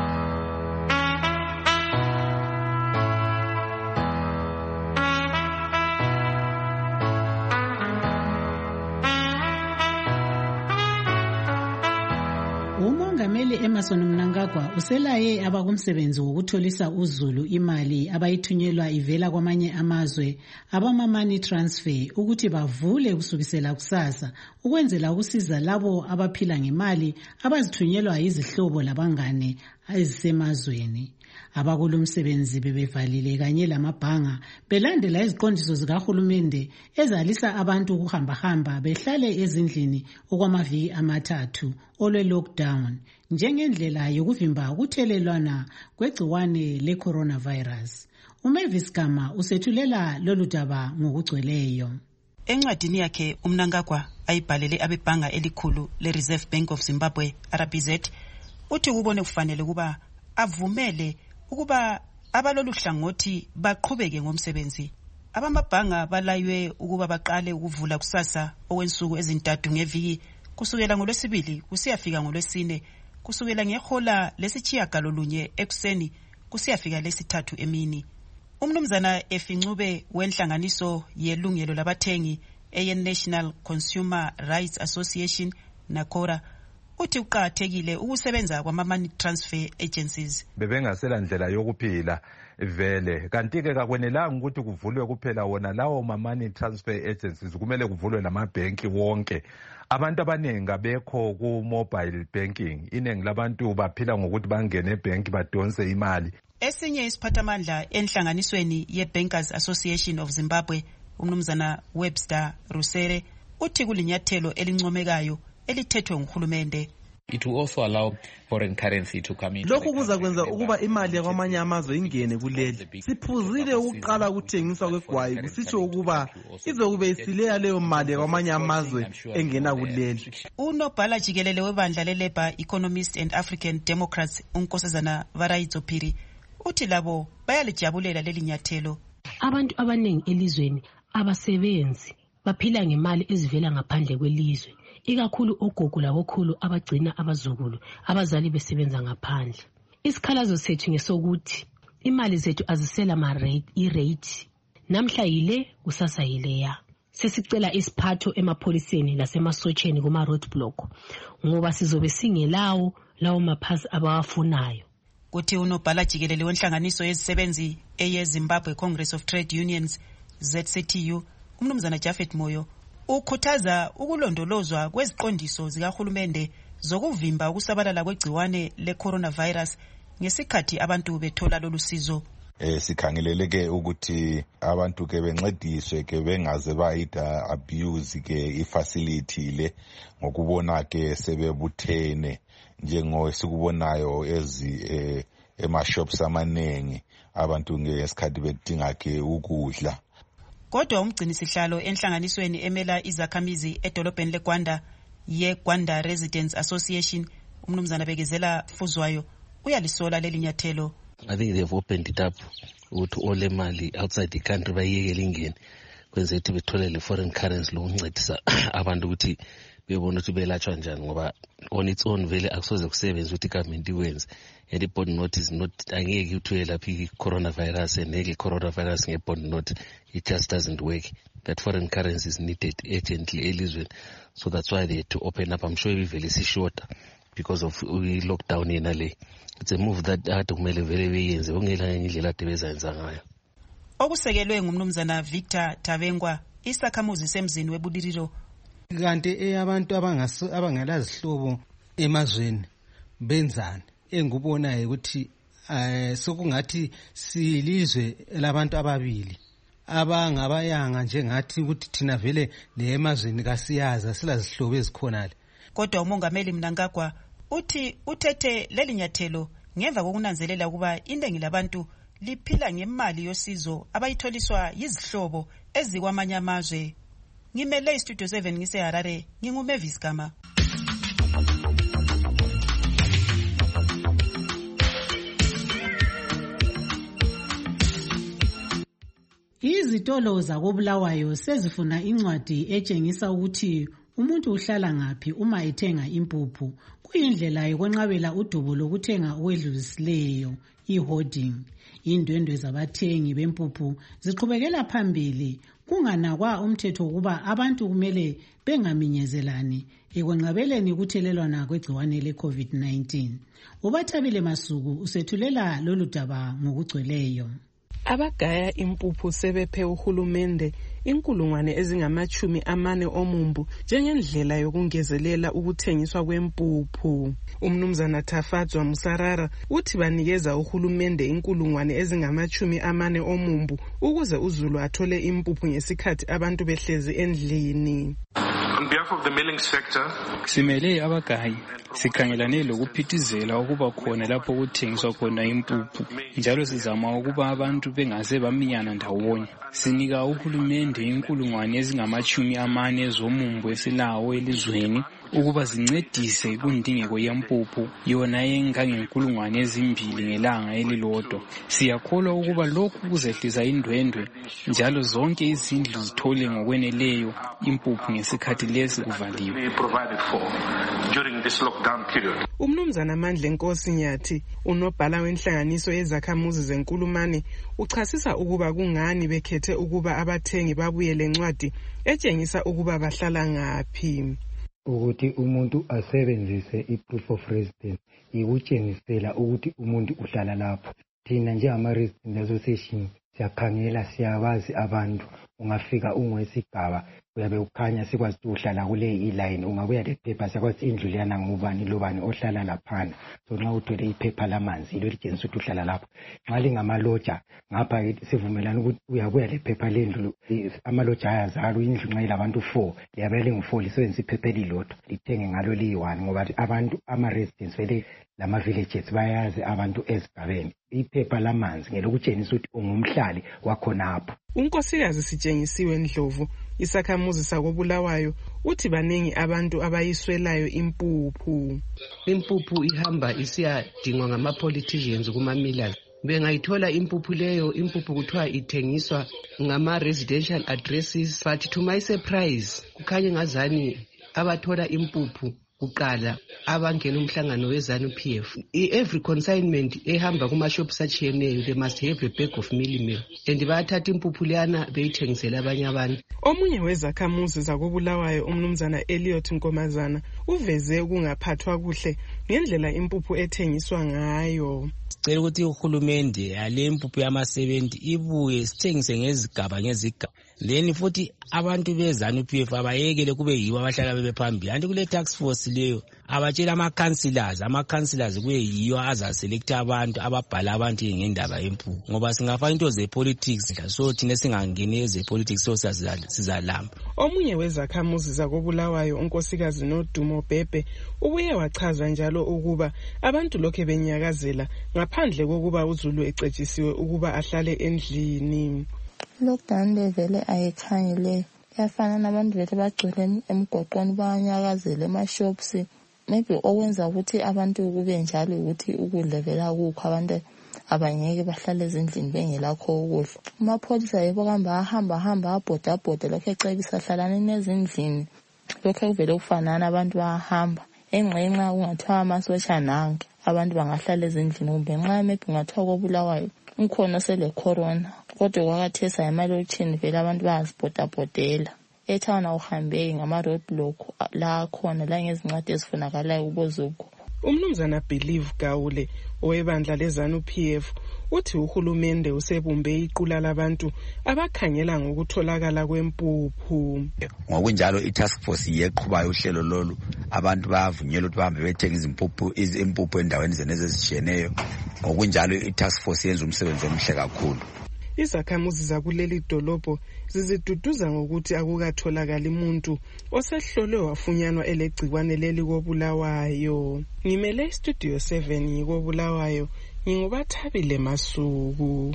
Umongameli Emmerson Mnangagwa uselaye abakumsebenzi wokutholisa uzulu imali abayithunyelwa ivela kwamanye amazwe abama-money transfer ukuthi bavule kusukisela kusasa ukwenzela ukusiza labo abaphila ngemali abazithunyelwa yizihlobo labangane ezisemazweni. Abakulumsebenzi bebevalile kanye lamabhanga belandela iziqondiso zikahulumende ezalisa abantu ukuhambahamba behlale ezindlini okwamaviki amathathu olwe-lockdown njengendlela yokuvimba ukuthelelwana kwegciwane le-coronavirus. uMavis Gama usethulela lolu daba ngokugcweleyo. Encwadini yakhe uMnangagwa ayibhalele abebhanga elikhulu le-Reserve Bank of Zimbabwe RBZ uthi kubone kufanele kuba avumele ukuba abalolu hlangothi baqhubeke ngomsebenzi. Abamabhanga balaywe ukuba baqale ukuvula kusasa okwensuku ezintathu ngeviki kusukela ngoLwesibili kusiyafika ngoLwesine, kusukela ngehola lesitshiyagalolunye ekuseni kusiyafika lesithathu emini. Umnumzana Efincube wenhlanganiso yelungelo labathengi eyeNational Consumer Rights Association NACORA uthi uqathekile ukusebenza kwama-money transfer agencies. Bebengasela ndlela yokuphila vele, kanti-ke kakwenelanga ukuthi kuvulwe kuphela wona lawo ma-money transfer agencies, kumele kuvulwe lamabhenki wonke. Abantu abaningi abekho ku-mobile banking, iningi labantu baphila ngokuthi bangene ebhenki badonse imali. Esinye isiphathamandla enhlanganisweni ye-Bankers Association of Zimbabwe, umnumzana Webster Rusere, uthi kulinyathelo elincomekayo elithethwe nguhulumende. It will also allow foreign currency to come in. Lokhu kuzakwenza ukuba imali yakwamanye amazwe ingene kuleli. Siphuzile ukuqala ukuthengiswa kwegwayi kusitsho ukuba izokube isileya leyo mali yakwamanye amazwe engena kuleli. Unobhala jikelele webandla le-Labour Economists and African Democrats uNkosazana Varaidzopiri uthi labo bayalijabulela leli nyathelo. Abantu abaningi elizweni abasebenzi baphila ngemali ezivela ngaphandle kwelizwe, ikakhulu ogogo labokhulu abagcina abazukulu abazali besebenza ngaphandle. Isikhalazo sethu ngesokuthi imali zethu azisela i-rate, namhla yile kusasa yileya. Sesicela isiphatho emapholiseni lasemasotsheni kuma-roadblock ngoba sizobe singelawo lawo maphasi abawafunayo. Kuthi unobhala jikelele wenhlanganiso yezisebenzi eye-Zimbabwe Congress of Trade Unions ZCTU umnumzana Jafet Moyo ukhuthaza ukulondolozwa kweziqondiso zikahulumende zokuvimba ukusabalala kwegciwane le-coronavirus ngesikhathi abantu bethola lolu sizo. Sikhangeleleke ukuthi abantu ke bencediswe ke bengaze bayida abuse ke ifacility le ngokubona ke sebebuthene njengo sikubonayo ema-shops amanengi abantu ngesikhathi bedinga ke ukudla. Kodwa umgcinisihlalo enhlanganisweni emela izakhamizi edolobheni leGwanda ye-Gwanda Residents Association umnumzana Bekezela Fuzwayo uyalisola leli nyathelo. I think they've opened it up ukuthi ole mali outside the country bayekele ingene kwenze ukuthi betholele foreign currency lokuncedisa abantu ukuthi bebona ukuthi belatshwa njani ngoba on its own vele akusoze kusebenza ukuthi government iwenze and i-bond note is not angeke uthole lapha i-coronavirus and coronavirus nge-bond note it just doesn't work. That foreign currency is needed urgently elizweni, so that's why they had to open up. I'm sure vele sishorta because of lockdown yena le. It's a move that ade kumele vele beyenze ongela indlela ade bezayenza ngayo. Okusekelwe ngumnumzana Victor Tavengwa isakhamuzi semzini webuliriro. Kanti abantu abangalazihlobo emazweni benzani engubonayo ukuthi sokungathi silizwe labantu ababili abangabayanga njengathi ukuthi thina vele le emazweni kasiyaza silazihlobo ezikhonale. Kodwa umongameli Mnangagwa uthi uthethe leli nyathelo ngemva kokunanzelela ukuba iningi labantu liphila ngemali yosizo abayitholiswa yizihlobo ezikwamanye amazwe. Ngimele iStudio 7 ngiseHarare, nginguMavis Gama. Izitolo zakobulawayo sezifuna incwadi etshengisa ukuthi umuntu uhlala ngaphi uma ethenga impuphu. Kuyindlela yokwenqabela udubo lokuthenga okwedlulisileyo, i-hoarding. Indwendwe zabathengi bempuphu ziqhubekela phambili kunganakwa umthetho ukuba abantu kumele bengaminyezelani ekwenqabeleni ukuthelelwana kwegciwane le-COVID-19. Ubathabile Masuku usethulela lolu daba ngokugcweleyo. Abagaya impuphu sebephe uhulumende inkulungwane ezingama-40 omumbu njengendlela yokungezelela ukuthengiswa kwempuphu. Umnumzana Tafadzwa Musarara uthi banikeza uhulumende inkulungwane ezingama-40 omumbu ukuze uZulu athole impuphu ngesikhathi abantu behlezi endlini. Simele abagayi sikhangelane lokuphithizela ukuba khona lapho kuthengiswa khona impuphu, njalo sizama ukuba abantu bengaze baminyana ndawonye. Sinika uhulumende 40,000 zomumbu esilawo elizweni ukuba zincedise kundingeko yempuphu yona engange2,000 ngelanga elilodwa. Siyakholwa ukuba lokhu kuzehlisa indwendwe njalo zonke izindlu zithole ngokweneleyo impuphu ngesikhathi lesi kuvaliwe. Umnumzana Mandla Nkosi Nyathi, unobhala wenhlanganiso yezakhamuzi zeNkulumane, uchasisa ukuba kungani bekhethe ukuba abathengi babuye lencwadi etshengisa ukuba bahlala ngaphi. Ukuthi umuntu asebenzise i-proof of residence ikutshengisela ukuthi umuntu uhlala lapho. Thina njengama-resident association siyakhangela, siyabazi abantu. Ungafika ungowesigaba uyabe ukhanya sikwazi ukuthi uhlala kule iline, ungabuya lephepha siyakwazi indlu leyana ngubani lobani ohlala laphana. So nxa uthole iphepha lamanzi ilo litshengisa ukuthi uhlala lapho. Nxa lingamaloja ngapha sivumelana ukuthi uyabuya lephepha lendlu. Amaloja ayazala indlu nxa ilabantu 4 liyabe lingu4 lisebenzisa iphepha elilodwa lithenge ngalo liyi1 ngoba abantu ama-residents vele lama-villages bayazi abantu ezigabeni. Iphepha lamanzi ngelokutshengisa ukuthi ungumhlali wakhonapho. Unkosikazi Sitshengisiwe Ndlovu, isakhamuzi sakoBulawayo, uthi baningi abantu abayiswelayo impuphu. Impuphu ihamba isiyadingwa ngama-politicians kuma-millers. Bengayithola impuphu leyo, impuphu kuthiwa ithengiswa ngama-residential addresses, but to my surprise kukhanye ngazani abathola impuphu kuqala abangena umhlangano weZANU-PF. Every consignment ehamba kuma-shops atshiyeneyo, they must have a bag of meal and bayathatha impuphu leyana beyithengisela abanye abantu. Omunye wezakhamuzi zakoBulawayo, umnumzana Elliot Nkomazana, uveze ukungaphathwa kuhle ngendlela impuphu ethengiswa ngayo. Sicela ukuthi uhulumende yale impuphu yama-70 ibuye sithengise ngezigaba. Then futhi abantu beZANU-PF abayekele kube yibo abahlala bebephambili. Anti kule task force leyo abatshela ama-councillors kube yiyo azaselecta abantu ababhala abantu ngendaba yempuphu. Ngoba singafaka into ze-politics, so thina singangeni eze-politics so sizalamba. Omunye wezakhamuzi zakoBulawayo, unkosikazi Nodumo Bhebhe, ubuye wachaza njalo ukuba abantu lokhe benyakazela ngaphandle kokuba uZulu ecetshisiwe ukuba ahlale endlini. Lockdown levele ayikhanyile, yafana nabantu vele bagcwele emgwaqweni bayanyakazela ema-shops. Maybe okwenza ukuthi abantu kube njalo ukuthi ukudla vela kukho, abantu abanyeke bahlale ezindlini bengelakho ukudla. Amapholisa yebo ahamba abhoda lokho ecebisa hlalani nezindlini. Lokho kuvele kufanana, abantu bayahamba enxa kungathiwa amasotsha nanke abantu bangahlala ezindlini, kumbe nxa maybe kungathiwa koBulawayo ukhona sele corona. Kodwa kwakathesa emalokishini vele abantu bayazibhodabhodela. Etown awuhambeki ngama-road block la khona la ngezincwadi ezifunakalayo kubozuku. Umnumzana Believe Gawule, owebandla leZANU-PF, uthi uhulumende usebumbe iqula labantu abakhangela ngokutholakala kwempuphu. Ngokunjalo i-task force yeqhubayo uhlelo lolu, abantu bayavunyelwa ukuthi bahambe bethenga impuphu endaweni ezitshiyeneyo. Ngokunjalo i-task force yenza umsebenzi omuhle kakhulu. Izakhamuzi zakuleli dolobho ziziduduza ngokuthi akukatholakali umuntu osehlolwe wafunyanwa elegcikwane leli koBulawayo. Ngimele Studio 7 ngikoBulawayo, nginguBathabile Masuku.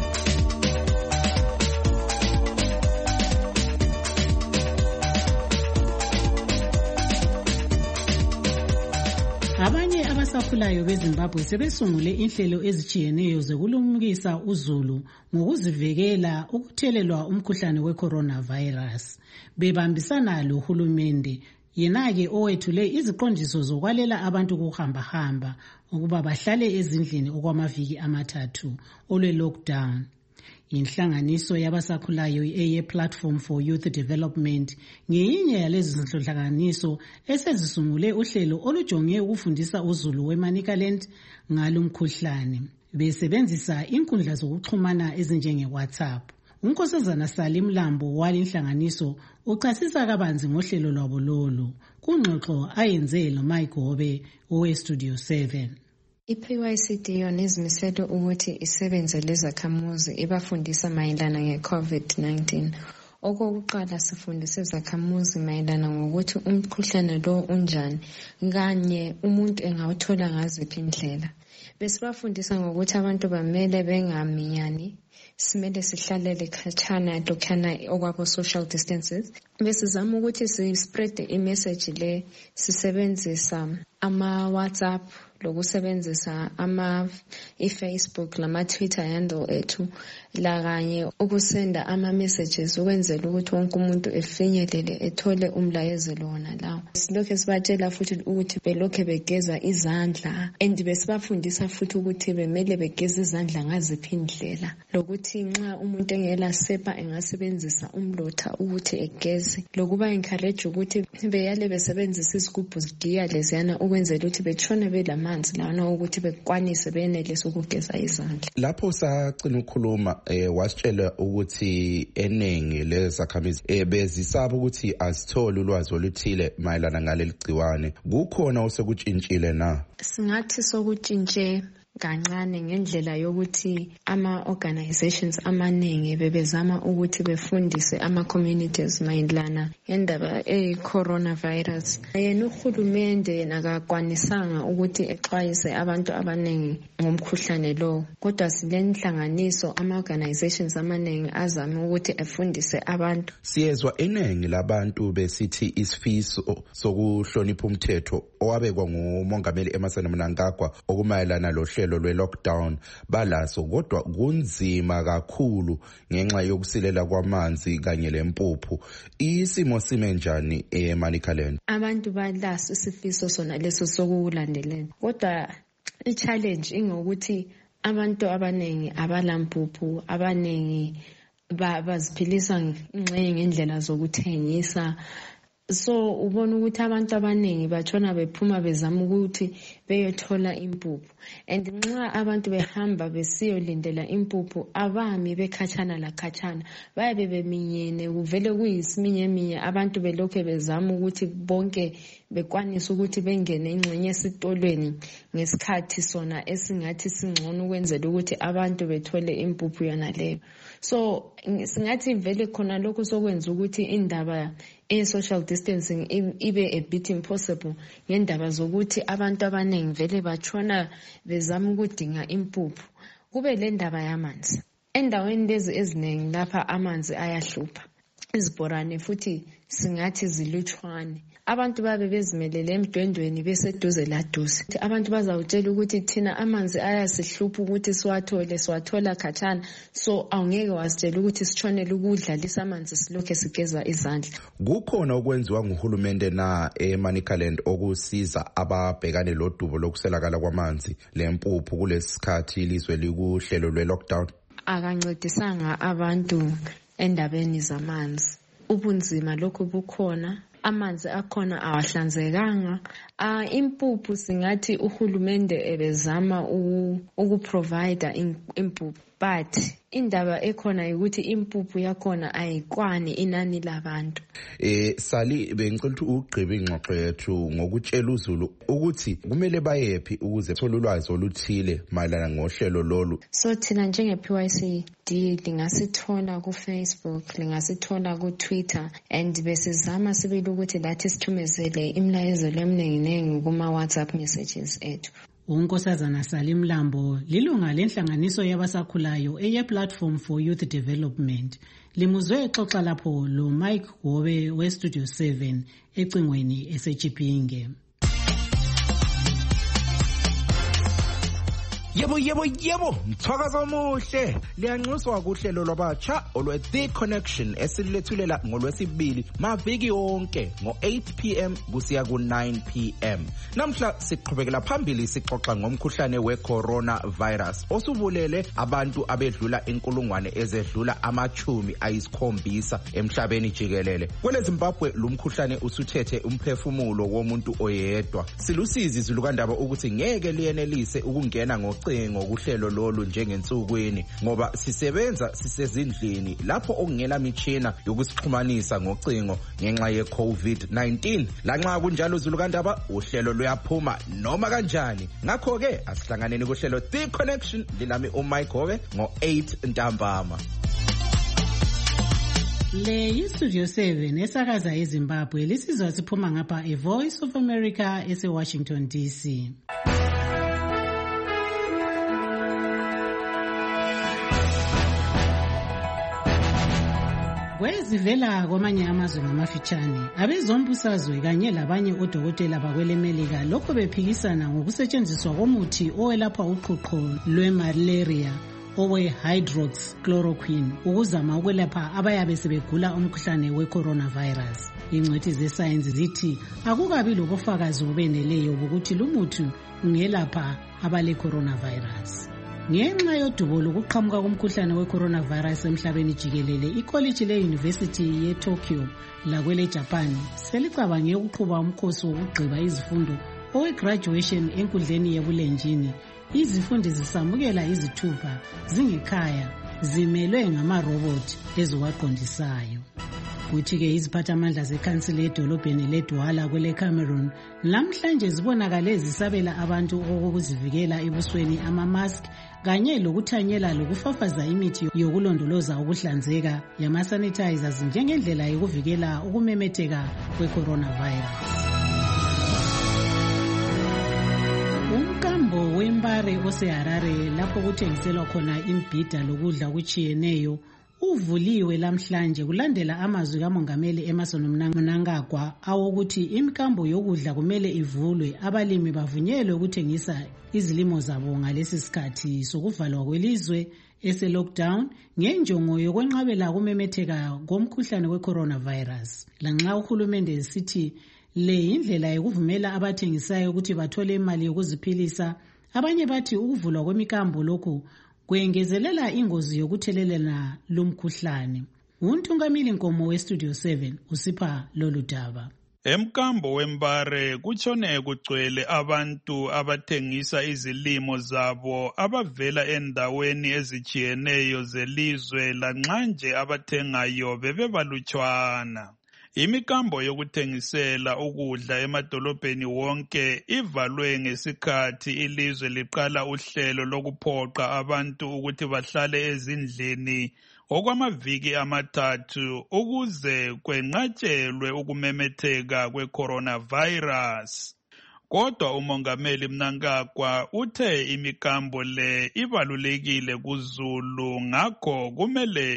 Abanye abasakhulayo beZimbabwe sebesungule inhlelo ezitshiyeneyo zokulumkisa uZulu ngokuzivikela ukuthelelwa umkhuhlane we-coronavirus. Bebambisana lohulumende, yena-ke owethule iziqondiso zokwalela abantu ukuhambahamba ukuba bahlale ezindlini okwamaviki 3 olwe-lockdown. Inhlanganiso yabasakhulayo eye-Platform for Youth Development ngeyinye yalezi zinhlanganiso esezisungule uhlelo olujonge ukufundisa uZulu weManicaland ngalo mkhuhlane besebenzisa inkundla zokuxhumana ezinjenge-WhatsApp. Unkosazana Salim Lambo walenhlanganiso uchasisa kabanzi ngohlelo lwabo lolu kungxoxo ayenze loMayigobe owe-Studio 7. I-PYCD yona izimisele ukuthi isebenze lezakhamuzi ibafundisa mayelana nge-COVID-19 Okokuqala sifundise izakhamuzi mayelana ngokuthi umkhuhlane lo unjani kanye umuntu engawuthola ngaziphi indlela. Besibafundisa ngokuthi abantu bamele bengaminyani, simele sihlalele khatshana lokhana okwabo social distances. Besizama ukuthi spread i-message le sisebenzisa ama-WhatsApp lokusebenzisa i-Facebook lama-Twitter handle ethu la kanye ukusenda ama-messages ukwenzela ukuthi wonke umuntu efinyelele ethole umlayezelo wona lawo. Silokhu sibatshela futhi ukuthi belokhu begeza izandla and besibafundisa futhi ukuthi bemele begeza izandla ngaziphi indlela lokuthi nxa umuntu engela sepa engasebenzisa umlotha ukuthi egeze lokuba encourage ukuthi beyale besebenzisa izigubhu zigiya leziyana ukwenzela ukuthi betshone belamanzi lana ukuthi bekwanise benelise ukugeza izandla. Lapho sacina ukukhuluma wasitshela ukuthi eningi lezakhamizi bezisaba ukuthi azithole ulwazi oluthile mayelana ngaleli gciwane. Kukhona osekutshintshile na? Singathi sokutshintshe kancane ngendlela yokuthi ama-organizations amaningi bebezama ukuthi befundise ama-communities mayelana ngendaba coronavirus. Yena uhulumende nakakwanisanga ukuthi exwayise abantu abaningi ngomkhuhlane lo, kodwa silenhlanganiso ama-organizations amaningi azama ukuthi efundise abantu. Siyezwa iningi labantu besithi isifiso sokuhlonipha umthetho owabekwa ngumongameli Emmerson Mnangagwa okumayelana lohlelo lwe-lockdown balaso, kodwa kunzima kakhulu ngenxa yokusilela kwamanzi kanye lempuphu. Isimo sime njani eManicaland? Abantu balaso isifiso sona leso sokulandelela, kodwa i-challenge ingokuthi abantu abaningi abalampuphu, abaningi baziphilisa ngendlela zokuthengisa. So ubona ukuthi abantu abaningi batshona bephuma bezama ukuthi beyothola impuphu, and nxa abantu behamba besiyolindela impuphu abami bekhatshana la khatshana bayabe beminyene, kuvele kuyisiminyeminya abantu belokhu bezama ukuthi bonke bekwanisa ukuthi bengene ingxenye esitolweni ngesikhathi sona esingathi singcono ukwenzela ukuthi abantu bethole impuphu yona leyo. So singathi vele khona lokho sokwenza ukuthi indaba social distancing ibe a bit impossible ngendaba zokuthi abantu abaningi vele batshona bezama ukudinga impuphu. Kube le ndaba yamanzi endaweni lezi eziningi lapha amanzi ayahlupha, izibhorane futhi singathi zilutshwane. Abantu babe bezimelele emdwendweni beseduze laduze. Abantu bazawutshela ukuthi thina amanzi ayasihlupha ukuthi siwathola khatshana, so awungeke wasitshela ukuthi sitshonele ukudlalisa amanzi silokhe sigeza izandla. Kukhona okwenziwa nguhulumende na eManicaland okusiza ababhekane lodubo lokuselakala kwamanzi lempuphu kulesikhathi ilizwe likuhlelo lwe-lockdown? Akancedisanga abantu endabeni zamanzi. Ubunzima lokho bukhona. Amanzi akhona awahlanzekanga. Impuphu singathi uhulumende ebezama ukuprovide impuphu, but indaba ekhona ukuthi impuphu yakhona ayikwani inani labantu. Sali bengicela ukuthi ugqibe ingxoxo yethu ngokutshela uZulu ukuthi kumele bayephi ukuze thola ulwazi oluthile mayelana ngohlelo lolu. So thina njenge-PYCD lingasithola ku-Facebook, lingasithola ku-Twitter, and besizama sibili ukuthi lathi sithumezele imlayezelo eminingi kuma-WhatsApp messages ethu. uNkosazana Sali Mlambo lilunga lenhlanganiso yabasakhulayo eye-Platform for Youth Development. Limuzwe exoxa lapho lo Mike Gobe we-Studio 7 ecingweni eseChipinge. Yebo, mthakazo omuhle. Liyanxuswa kuhlelo lwabatsha olwe-The Connection esilethulela ngolwesibili maviki onke ngo-8 p.m. kusiya ku-9 p.m. Namhla siqhubekela phambili sixoxa ngomkhuhlane we-coronavirus osubulele abantu abedlula inkulungwane ezedlula 70 emhlabeni jikelele. Kwele Zimbabwe lumkhuhlane usuthethe umphefumulo womuntu oyedwa. Silusizi Zulukandaba ukuthi ngeke liyenelise ukungena ngokuhlelo lolu njengensukwini ngoba sisebenza sisezindlini lapho okungela mitshina yokusixhumanisa ngocingo ngenxa ye-COVID-19. Lanxa kunjalo Zulukandaba uhlelo luyaphuma noma kanjani. Ngakho ke asihlanganeni kuhlelo The Connection, linami uMike Gobe ngo-8 ntambama. Le yiStudio 7 esakaza eZimbabwe lisizwa siphuma ngapha eVoice of America eseWashington DC. Kwezivela kwamanye amazwe ngamafitshane, abezombusazwe kanye labanye odokotela bakwelemelika lokho bephikisana ngokusetshenziswa komuthi owelapha uqhuqho lwemalaria owe-hydroxychloroquine ukuzama ukwelapha abayabe sebegula umkhuhlane we-coronavirus. Ingcwethi zesayensi zithi akukabi lobufakazi obeneleyo bokuthi lumuthi ungelapha abale-coronavirus. Ngenxa yodubo lokuqhamuka komkhuhlane we-coronavirus emhlabeni jikelele, ikoliji le-University ye-Tokyo lakwele Japan selicabange ukuqhuba umkhosi wokugqiba izifundo owe-graduation enkundleni yebulenjini. Izifundi zisamukela izithupha zingekhaya zimelwe ngamarobot eziwaqondisayo. Kuthi-ke iziphathamandla zekhansili edolobheni leDouala kwele Cameroon namhlanje zibonakale zisabela abantu okokuzivikela ebusweni ama-mask kanye lokuthanyela lokufafaza imithi yokulondoloza ukuhlanzeka yama-sanitizers njengendlela yokuvikela ukumemetheka kwe-coronavirus. Umkambo wembare oseHarare lapho kuthengiselwa khona imbhida lokudla okutshiyeneyo uvuliwe lamhlanje kulandela amazwi kaMongameli Emmerson Mnangagwa awokuthi imikambo yokudla kumele ivulwe, abalimi bavunyelwe ukuthengisa izilimo zabo ngalesi sikhathi sokuvalwa kwelizwe ese-lockdown ngenjongo yokwenqabela kumemetheka komkhuhlane we-coronavirus. Lanxa uhulumende esithi le indlela yokuvumela abathengisayo ukuthi bathole imali yokuziphilisa, abanye bathi ukuvulwa kwemikambo lokhu kwengezelela ingozi yokuthelelana lumkhuhlane. Untungamili Nkomo weStudio 7 usipha lolu daba. Emkambo wembare kutshone kugcwele abantu abathengisa izilimo zabo abavela endaweni ezitshiyeneyo zelizwe lanxa nje abathengayo bebebalutshwana. Imikambo yokuthengisela ukudla emadolobheni wonke ivalwe ngesikhathi ilizwe liqala uhlelo lokuphoqa abantu ukuthi bahlale ezindlini okwamaviki amathathu ukuze kwenqatshelwe ukumemetheka kwe-coronavirus. Kodwa uMongameli Mnangagwa uthe imikambo le ibalulekile kuZulu ngakho kumele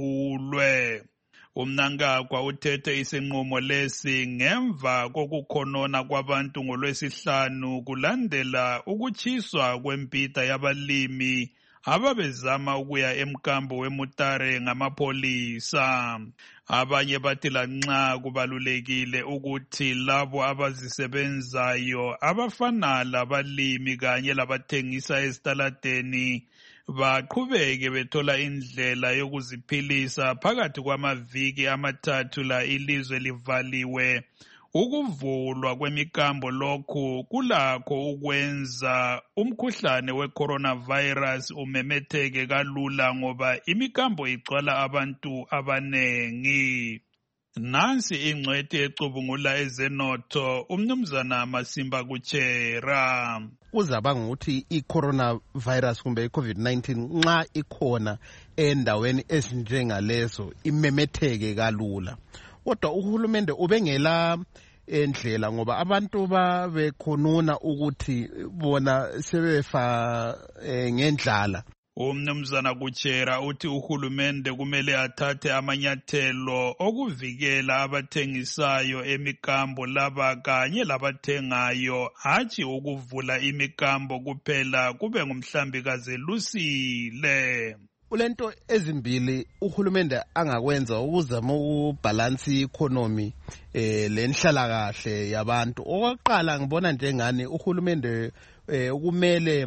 ivulwe. UMnangagwa uthethe isinqumo lesi ngemva kokukhonona kwabantu ngoLwesihlanu kulandela ukutshiswa kwempita yabalimi ababezama ukuya emkambo weMutare ngamapholisa. Abanye bathi lanxa kubalulekile ukuthi labo abazisebenzayo abafana labalimi kanye labathengisa ezitaladeni baqhubeke bethola indlela yokuziphilisa phakathi kwamaviki amathathu la ilizwe livaliwe, ukuvulwa kwemikambo lokhu kulakho ukwenza umkhuhlane we-coronavirus umemetheke kalula ngoba imikambo igcwala abantu abanengi. Nansi ingcwethi ecubungula ezenotho umnumzana Masimba Kuchera. Uzabanga ukuthi i-coronavirus kumbe i-COVID-19 nxa ikhona endaweni ezinjengalezo imemetheke kalula. Kodwa uhulumende ubengela endlela ngoba abantu babekhonuna ukuthi bona sebefa ngendlala. Umnumzana Kuchera uthi uhulumende kumele athathe amanyathelo okuvikela abathengisayo emikambo laba kanye labathengayo, hatshi ukuvula imikambo kuphela kube ngumhlambi kazelusile. Kulento ezimbili uhulumende angakwenza ukuzama ukubhalansi i-economy lenhlalakahle yabantu. Okwaqala ngibona njengani uhulumende kumele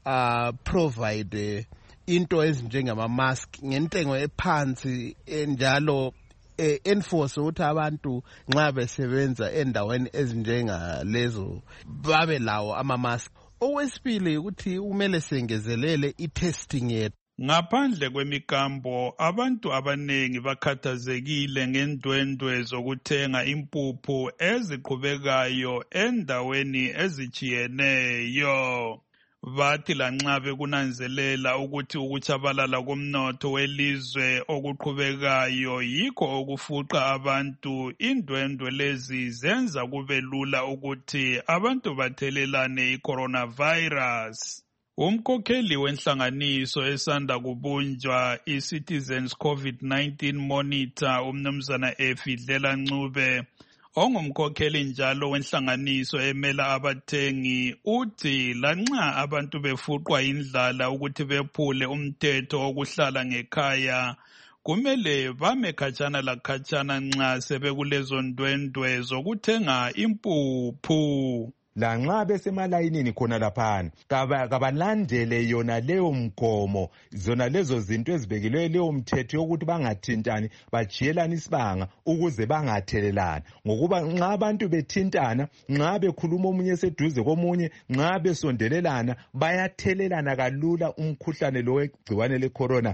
provide into ezinjengama-mask ngentengo ephansi njalo enforce ukuthi abantu nxa besebenza endaweni ezinjengalezo babe lawo ama-mask. Okwesibili ukuthi kumele sengezelele i-testing yethu. Ngaphandle kwemikambo, abantu abanengi bakhathazekile ngendwendwe zokuthenga impuphu eziqhubekayo endaweni ezitshiyeneyo. bathi lanxa bekunanzelela ukuthi ukutshabalala komnotho welizwe okuqhubekayo yikho okufuqa abantu, indwendwe lezi zenza kube lula ukuthi abantu bathelelane i-coronavirus. Umkhokheli wenhlanganiso esanda kubunjwa i-Citizens COVID-19 Monitor, umnumzana Efidlela Ncube, ongumkhokheli njalo wenhlanganiso emela abathengi, uthi lanxa abantu befuqwa indlala ukuthi bephule umthetho wokuhlala ngekhaya, kumele bame khatshana lakhatshana nxa sebekulezo ndwendwe zokuthenga impuphu. Lanxa besemalayinini khona laphana kabalandele yona leyo mgomo, zona lezo zinto ezibekileyo leyo mthetho yokuthi bangathintani, bajiyelana isibanga ukuze bangathelelana. Ngokuba nxa abantu bethintana, nxa bekhuluma omunye seduze komunye, nxa besondelelana, bayathelelana kalula umkhuhlane lo wegciwane lecorona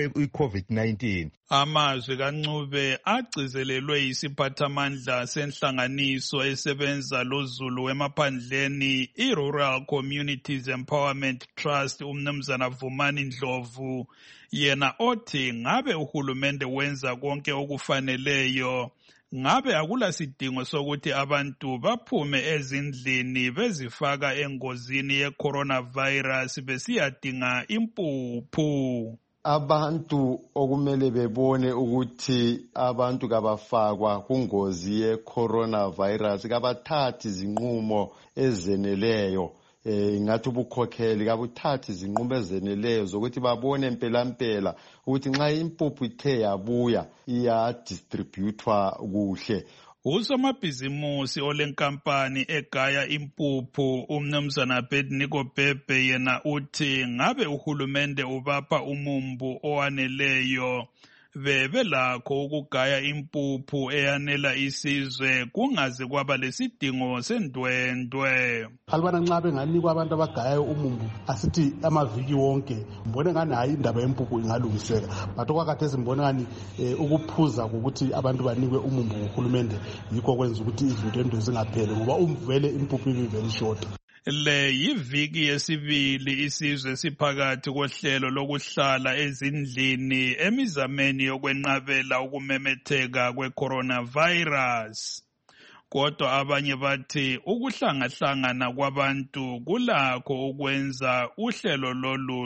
i-COVID-19. Amazwi kaNcube agcizelelwe yisiphathamandla senhlanganiso esebenza loZulu emaphandleni i-Rural Communities Empowerment Trust, umnumzana Vumani Ndlovu, yena othi ngabe uhulumende wenza konke okufaneleyo, ngabe akula sidingo sokuthi abantu baphume ezindlini bezifaka engozini ye-coronavirus besiyadinga impuphu. Abantu okumele bebone ukuthi abantu kabafakwa kungozi ye-coronavirus, kabathathi izinqumo ezeneleyo, ngathi ubukhokheli kabuthathi izinqumo ezeneleyo zokuthi babone mpela ukuthi nxa impuphu ithe yabuya iyadistributwa kuhle. Usomabhizimusi olenkampani egaya impuphu umnumzana Abednego Bhebhe yena uthi ngabe uhulumende ubapha umumbu owaneleyo bebelakho ukugaya impuphu eyanela isizwe kungaze kwaba lesidingo sendwendwe. Alibana nxa benganikwa abantu abagayayo umumbu asithi amaviki wonke, mbone ngani hayi indaba yempuphu ingalungiseka, but okwakhathesi mbone ngani ukuphuza ukuthi abantu banikwe umumbu nguhulumende yikho kwenza ukuthi izindwendwe zingapheli, ngoba umvele impuphu ibe very short. Le yiviki yesibili isizwe siphakathi kohlelo lokuhlala ezindlini emizameni yokwenqabela ukumemetheka kwe-coronavirus. Kodwa abanye bathi ukuhlangahlangana kwabantu kulakho ukwenza uhlelo lolu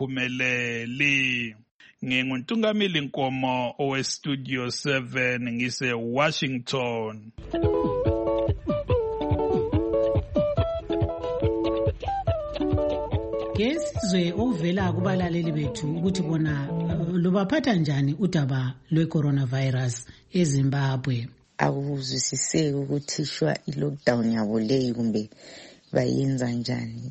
lungaphumeleli. Nginguntungamili Nkomo oweStudio 7 ngise Washington. Ngesizwe ovela kubalaleli bethu ukuthi bona lubaphatha njani udaba lwe-coronavirus eZimbabwe. Akuzwisiseki ukuthi shwa i-lockdown yabo leyi kumbe bayenza njani.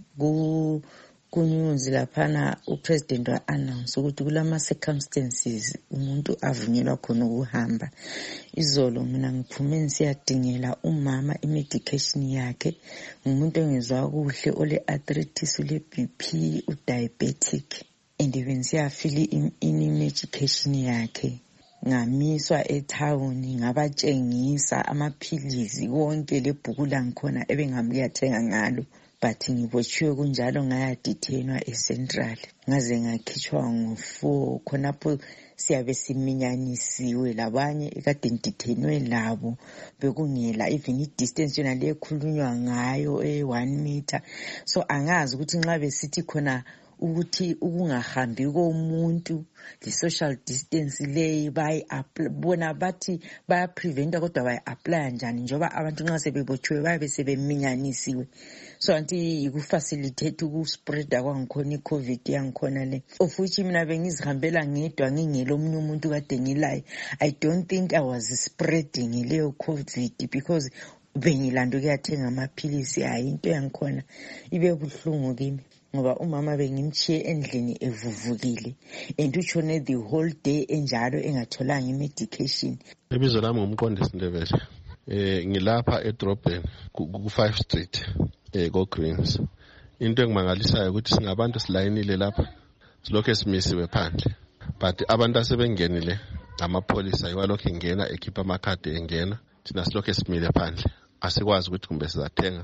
Kunews laphana upresident wa-announce ukuthi kulama circumstances umuntu avunyelwa khona ukuhamba. Izolo mina ngiphume ngisiyadingela umama imedication yakhe, ngumuntu ongezwa kuhle ole arthritis, ule BP, udiabetic, and bensiyafila imedication yakhe. Ngamiswa ethawuni ngabatshengisa amaphilizi wonke lebhuku langikhona ebengamuyathenga ngalo, but ngibotshiwe kunjalo ngayadithenwa eCentral ngaze ngakhitshwa ngo4 khonapho siyabe siminyanisiwe labanye ekade ngidithenwe labo bekungela even i-distance yona le ekhulunywa ngayo 1 meter. So angazi ukuthi nxa besithi khona ukuthi ukungahambi komuntu the social distance leyi bona bathi bayapreventa kodwa bayi-apply njani njengoba abantu nxa sebebotshiwe bayabe sebeminyanisiwe. So anti yikufacilitate ukuspreada kwangikhona i-COVID yangikhona le, of which mina bengizihambela ngedwa ngingelo omunye umuntu kade ngilayo. I don't think I was spreading leyo COVID because bengilanda ukuyathenga amaphilisi. Hayi into yangikhona ibe buhlungu kimi ngoba umama bengimchiye endlini evuvukile and utshone the whole day enjalo engatholanga imedication. Ibizo lami ngumqondisi Ndebele. Ngilapha edrobheni ku5 Street go Greens. Into engimangalisayo ukuthi singabantu silayinile lapha silokho esimisiwe phandle, but abantu asebengenile amapolisa iwalokho ingena ekhipha amakhadi engena, thina silokho esimile phandle asikwazi ukuthi kumbe sizathenga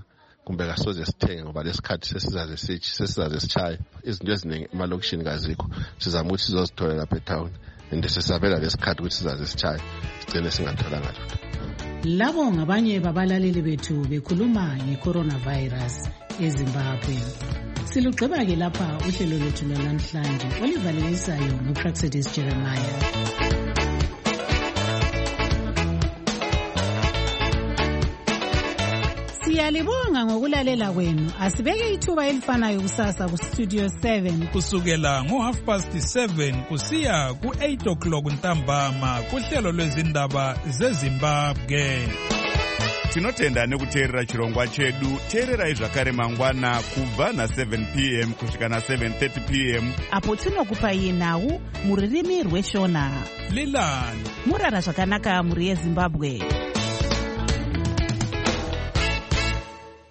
kumbe kasoze sithenge ngoba lesikhathi sesizaze sitshaye izinto eziningi emalokishini kazikho sizama ukuthi sizozithola lapha etown and sisabela lesikhathi ukuthi sizaze sitshaye sigcine singatholanga lutho. Labo ngabanye babalaleli bethu bekhuluma nge-coronavirus eZimbabwe. Silugqiba-ke lapha uhlelo lwethu lwanamhlanje olivalelisayo nguPraxedis Jeremiah. Siyalibonga ngokulalela kwenu. Asibeke ithuba elifanayo kusasa kuStudio 7 kusukela ngo7:30 kusiya ku8 ntambama kuhlelo lwezindaba zeZimbabwe. Tinotenda nekuteerera chirongwa chedu. Teererai zvakare mangwana kubva na7 p.m. kusvika na7:30 p.m. apo tinokupai nhau mururimi rweshona. Lilani murara zvakanaka muri yeZimbabwe.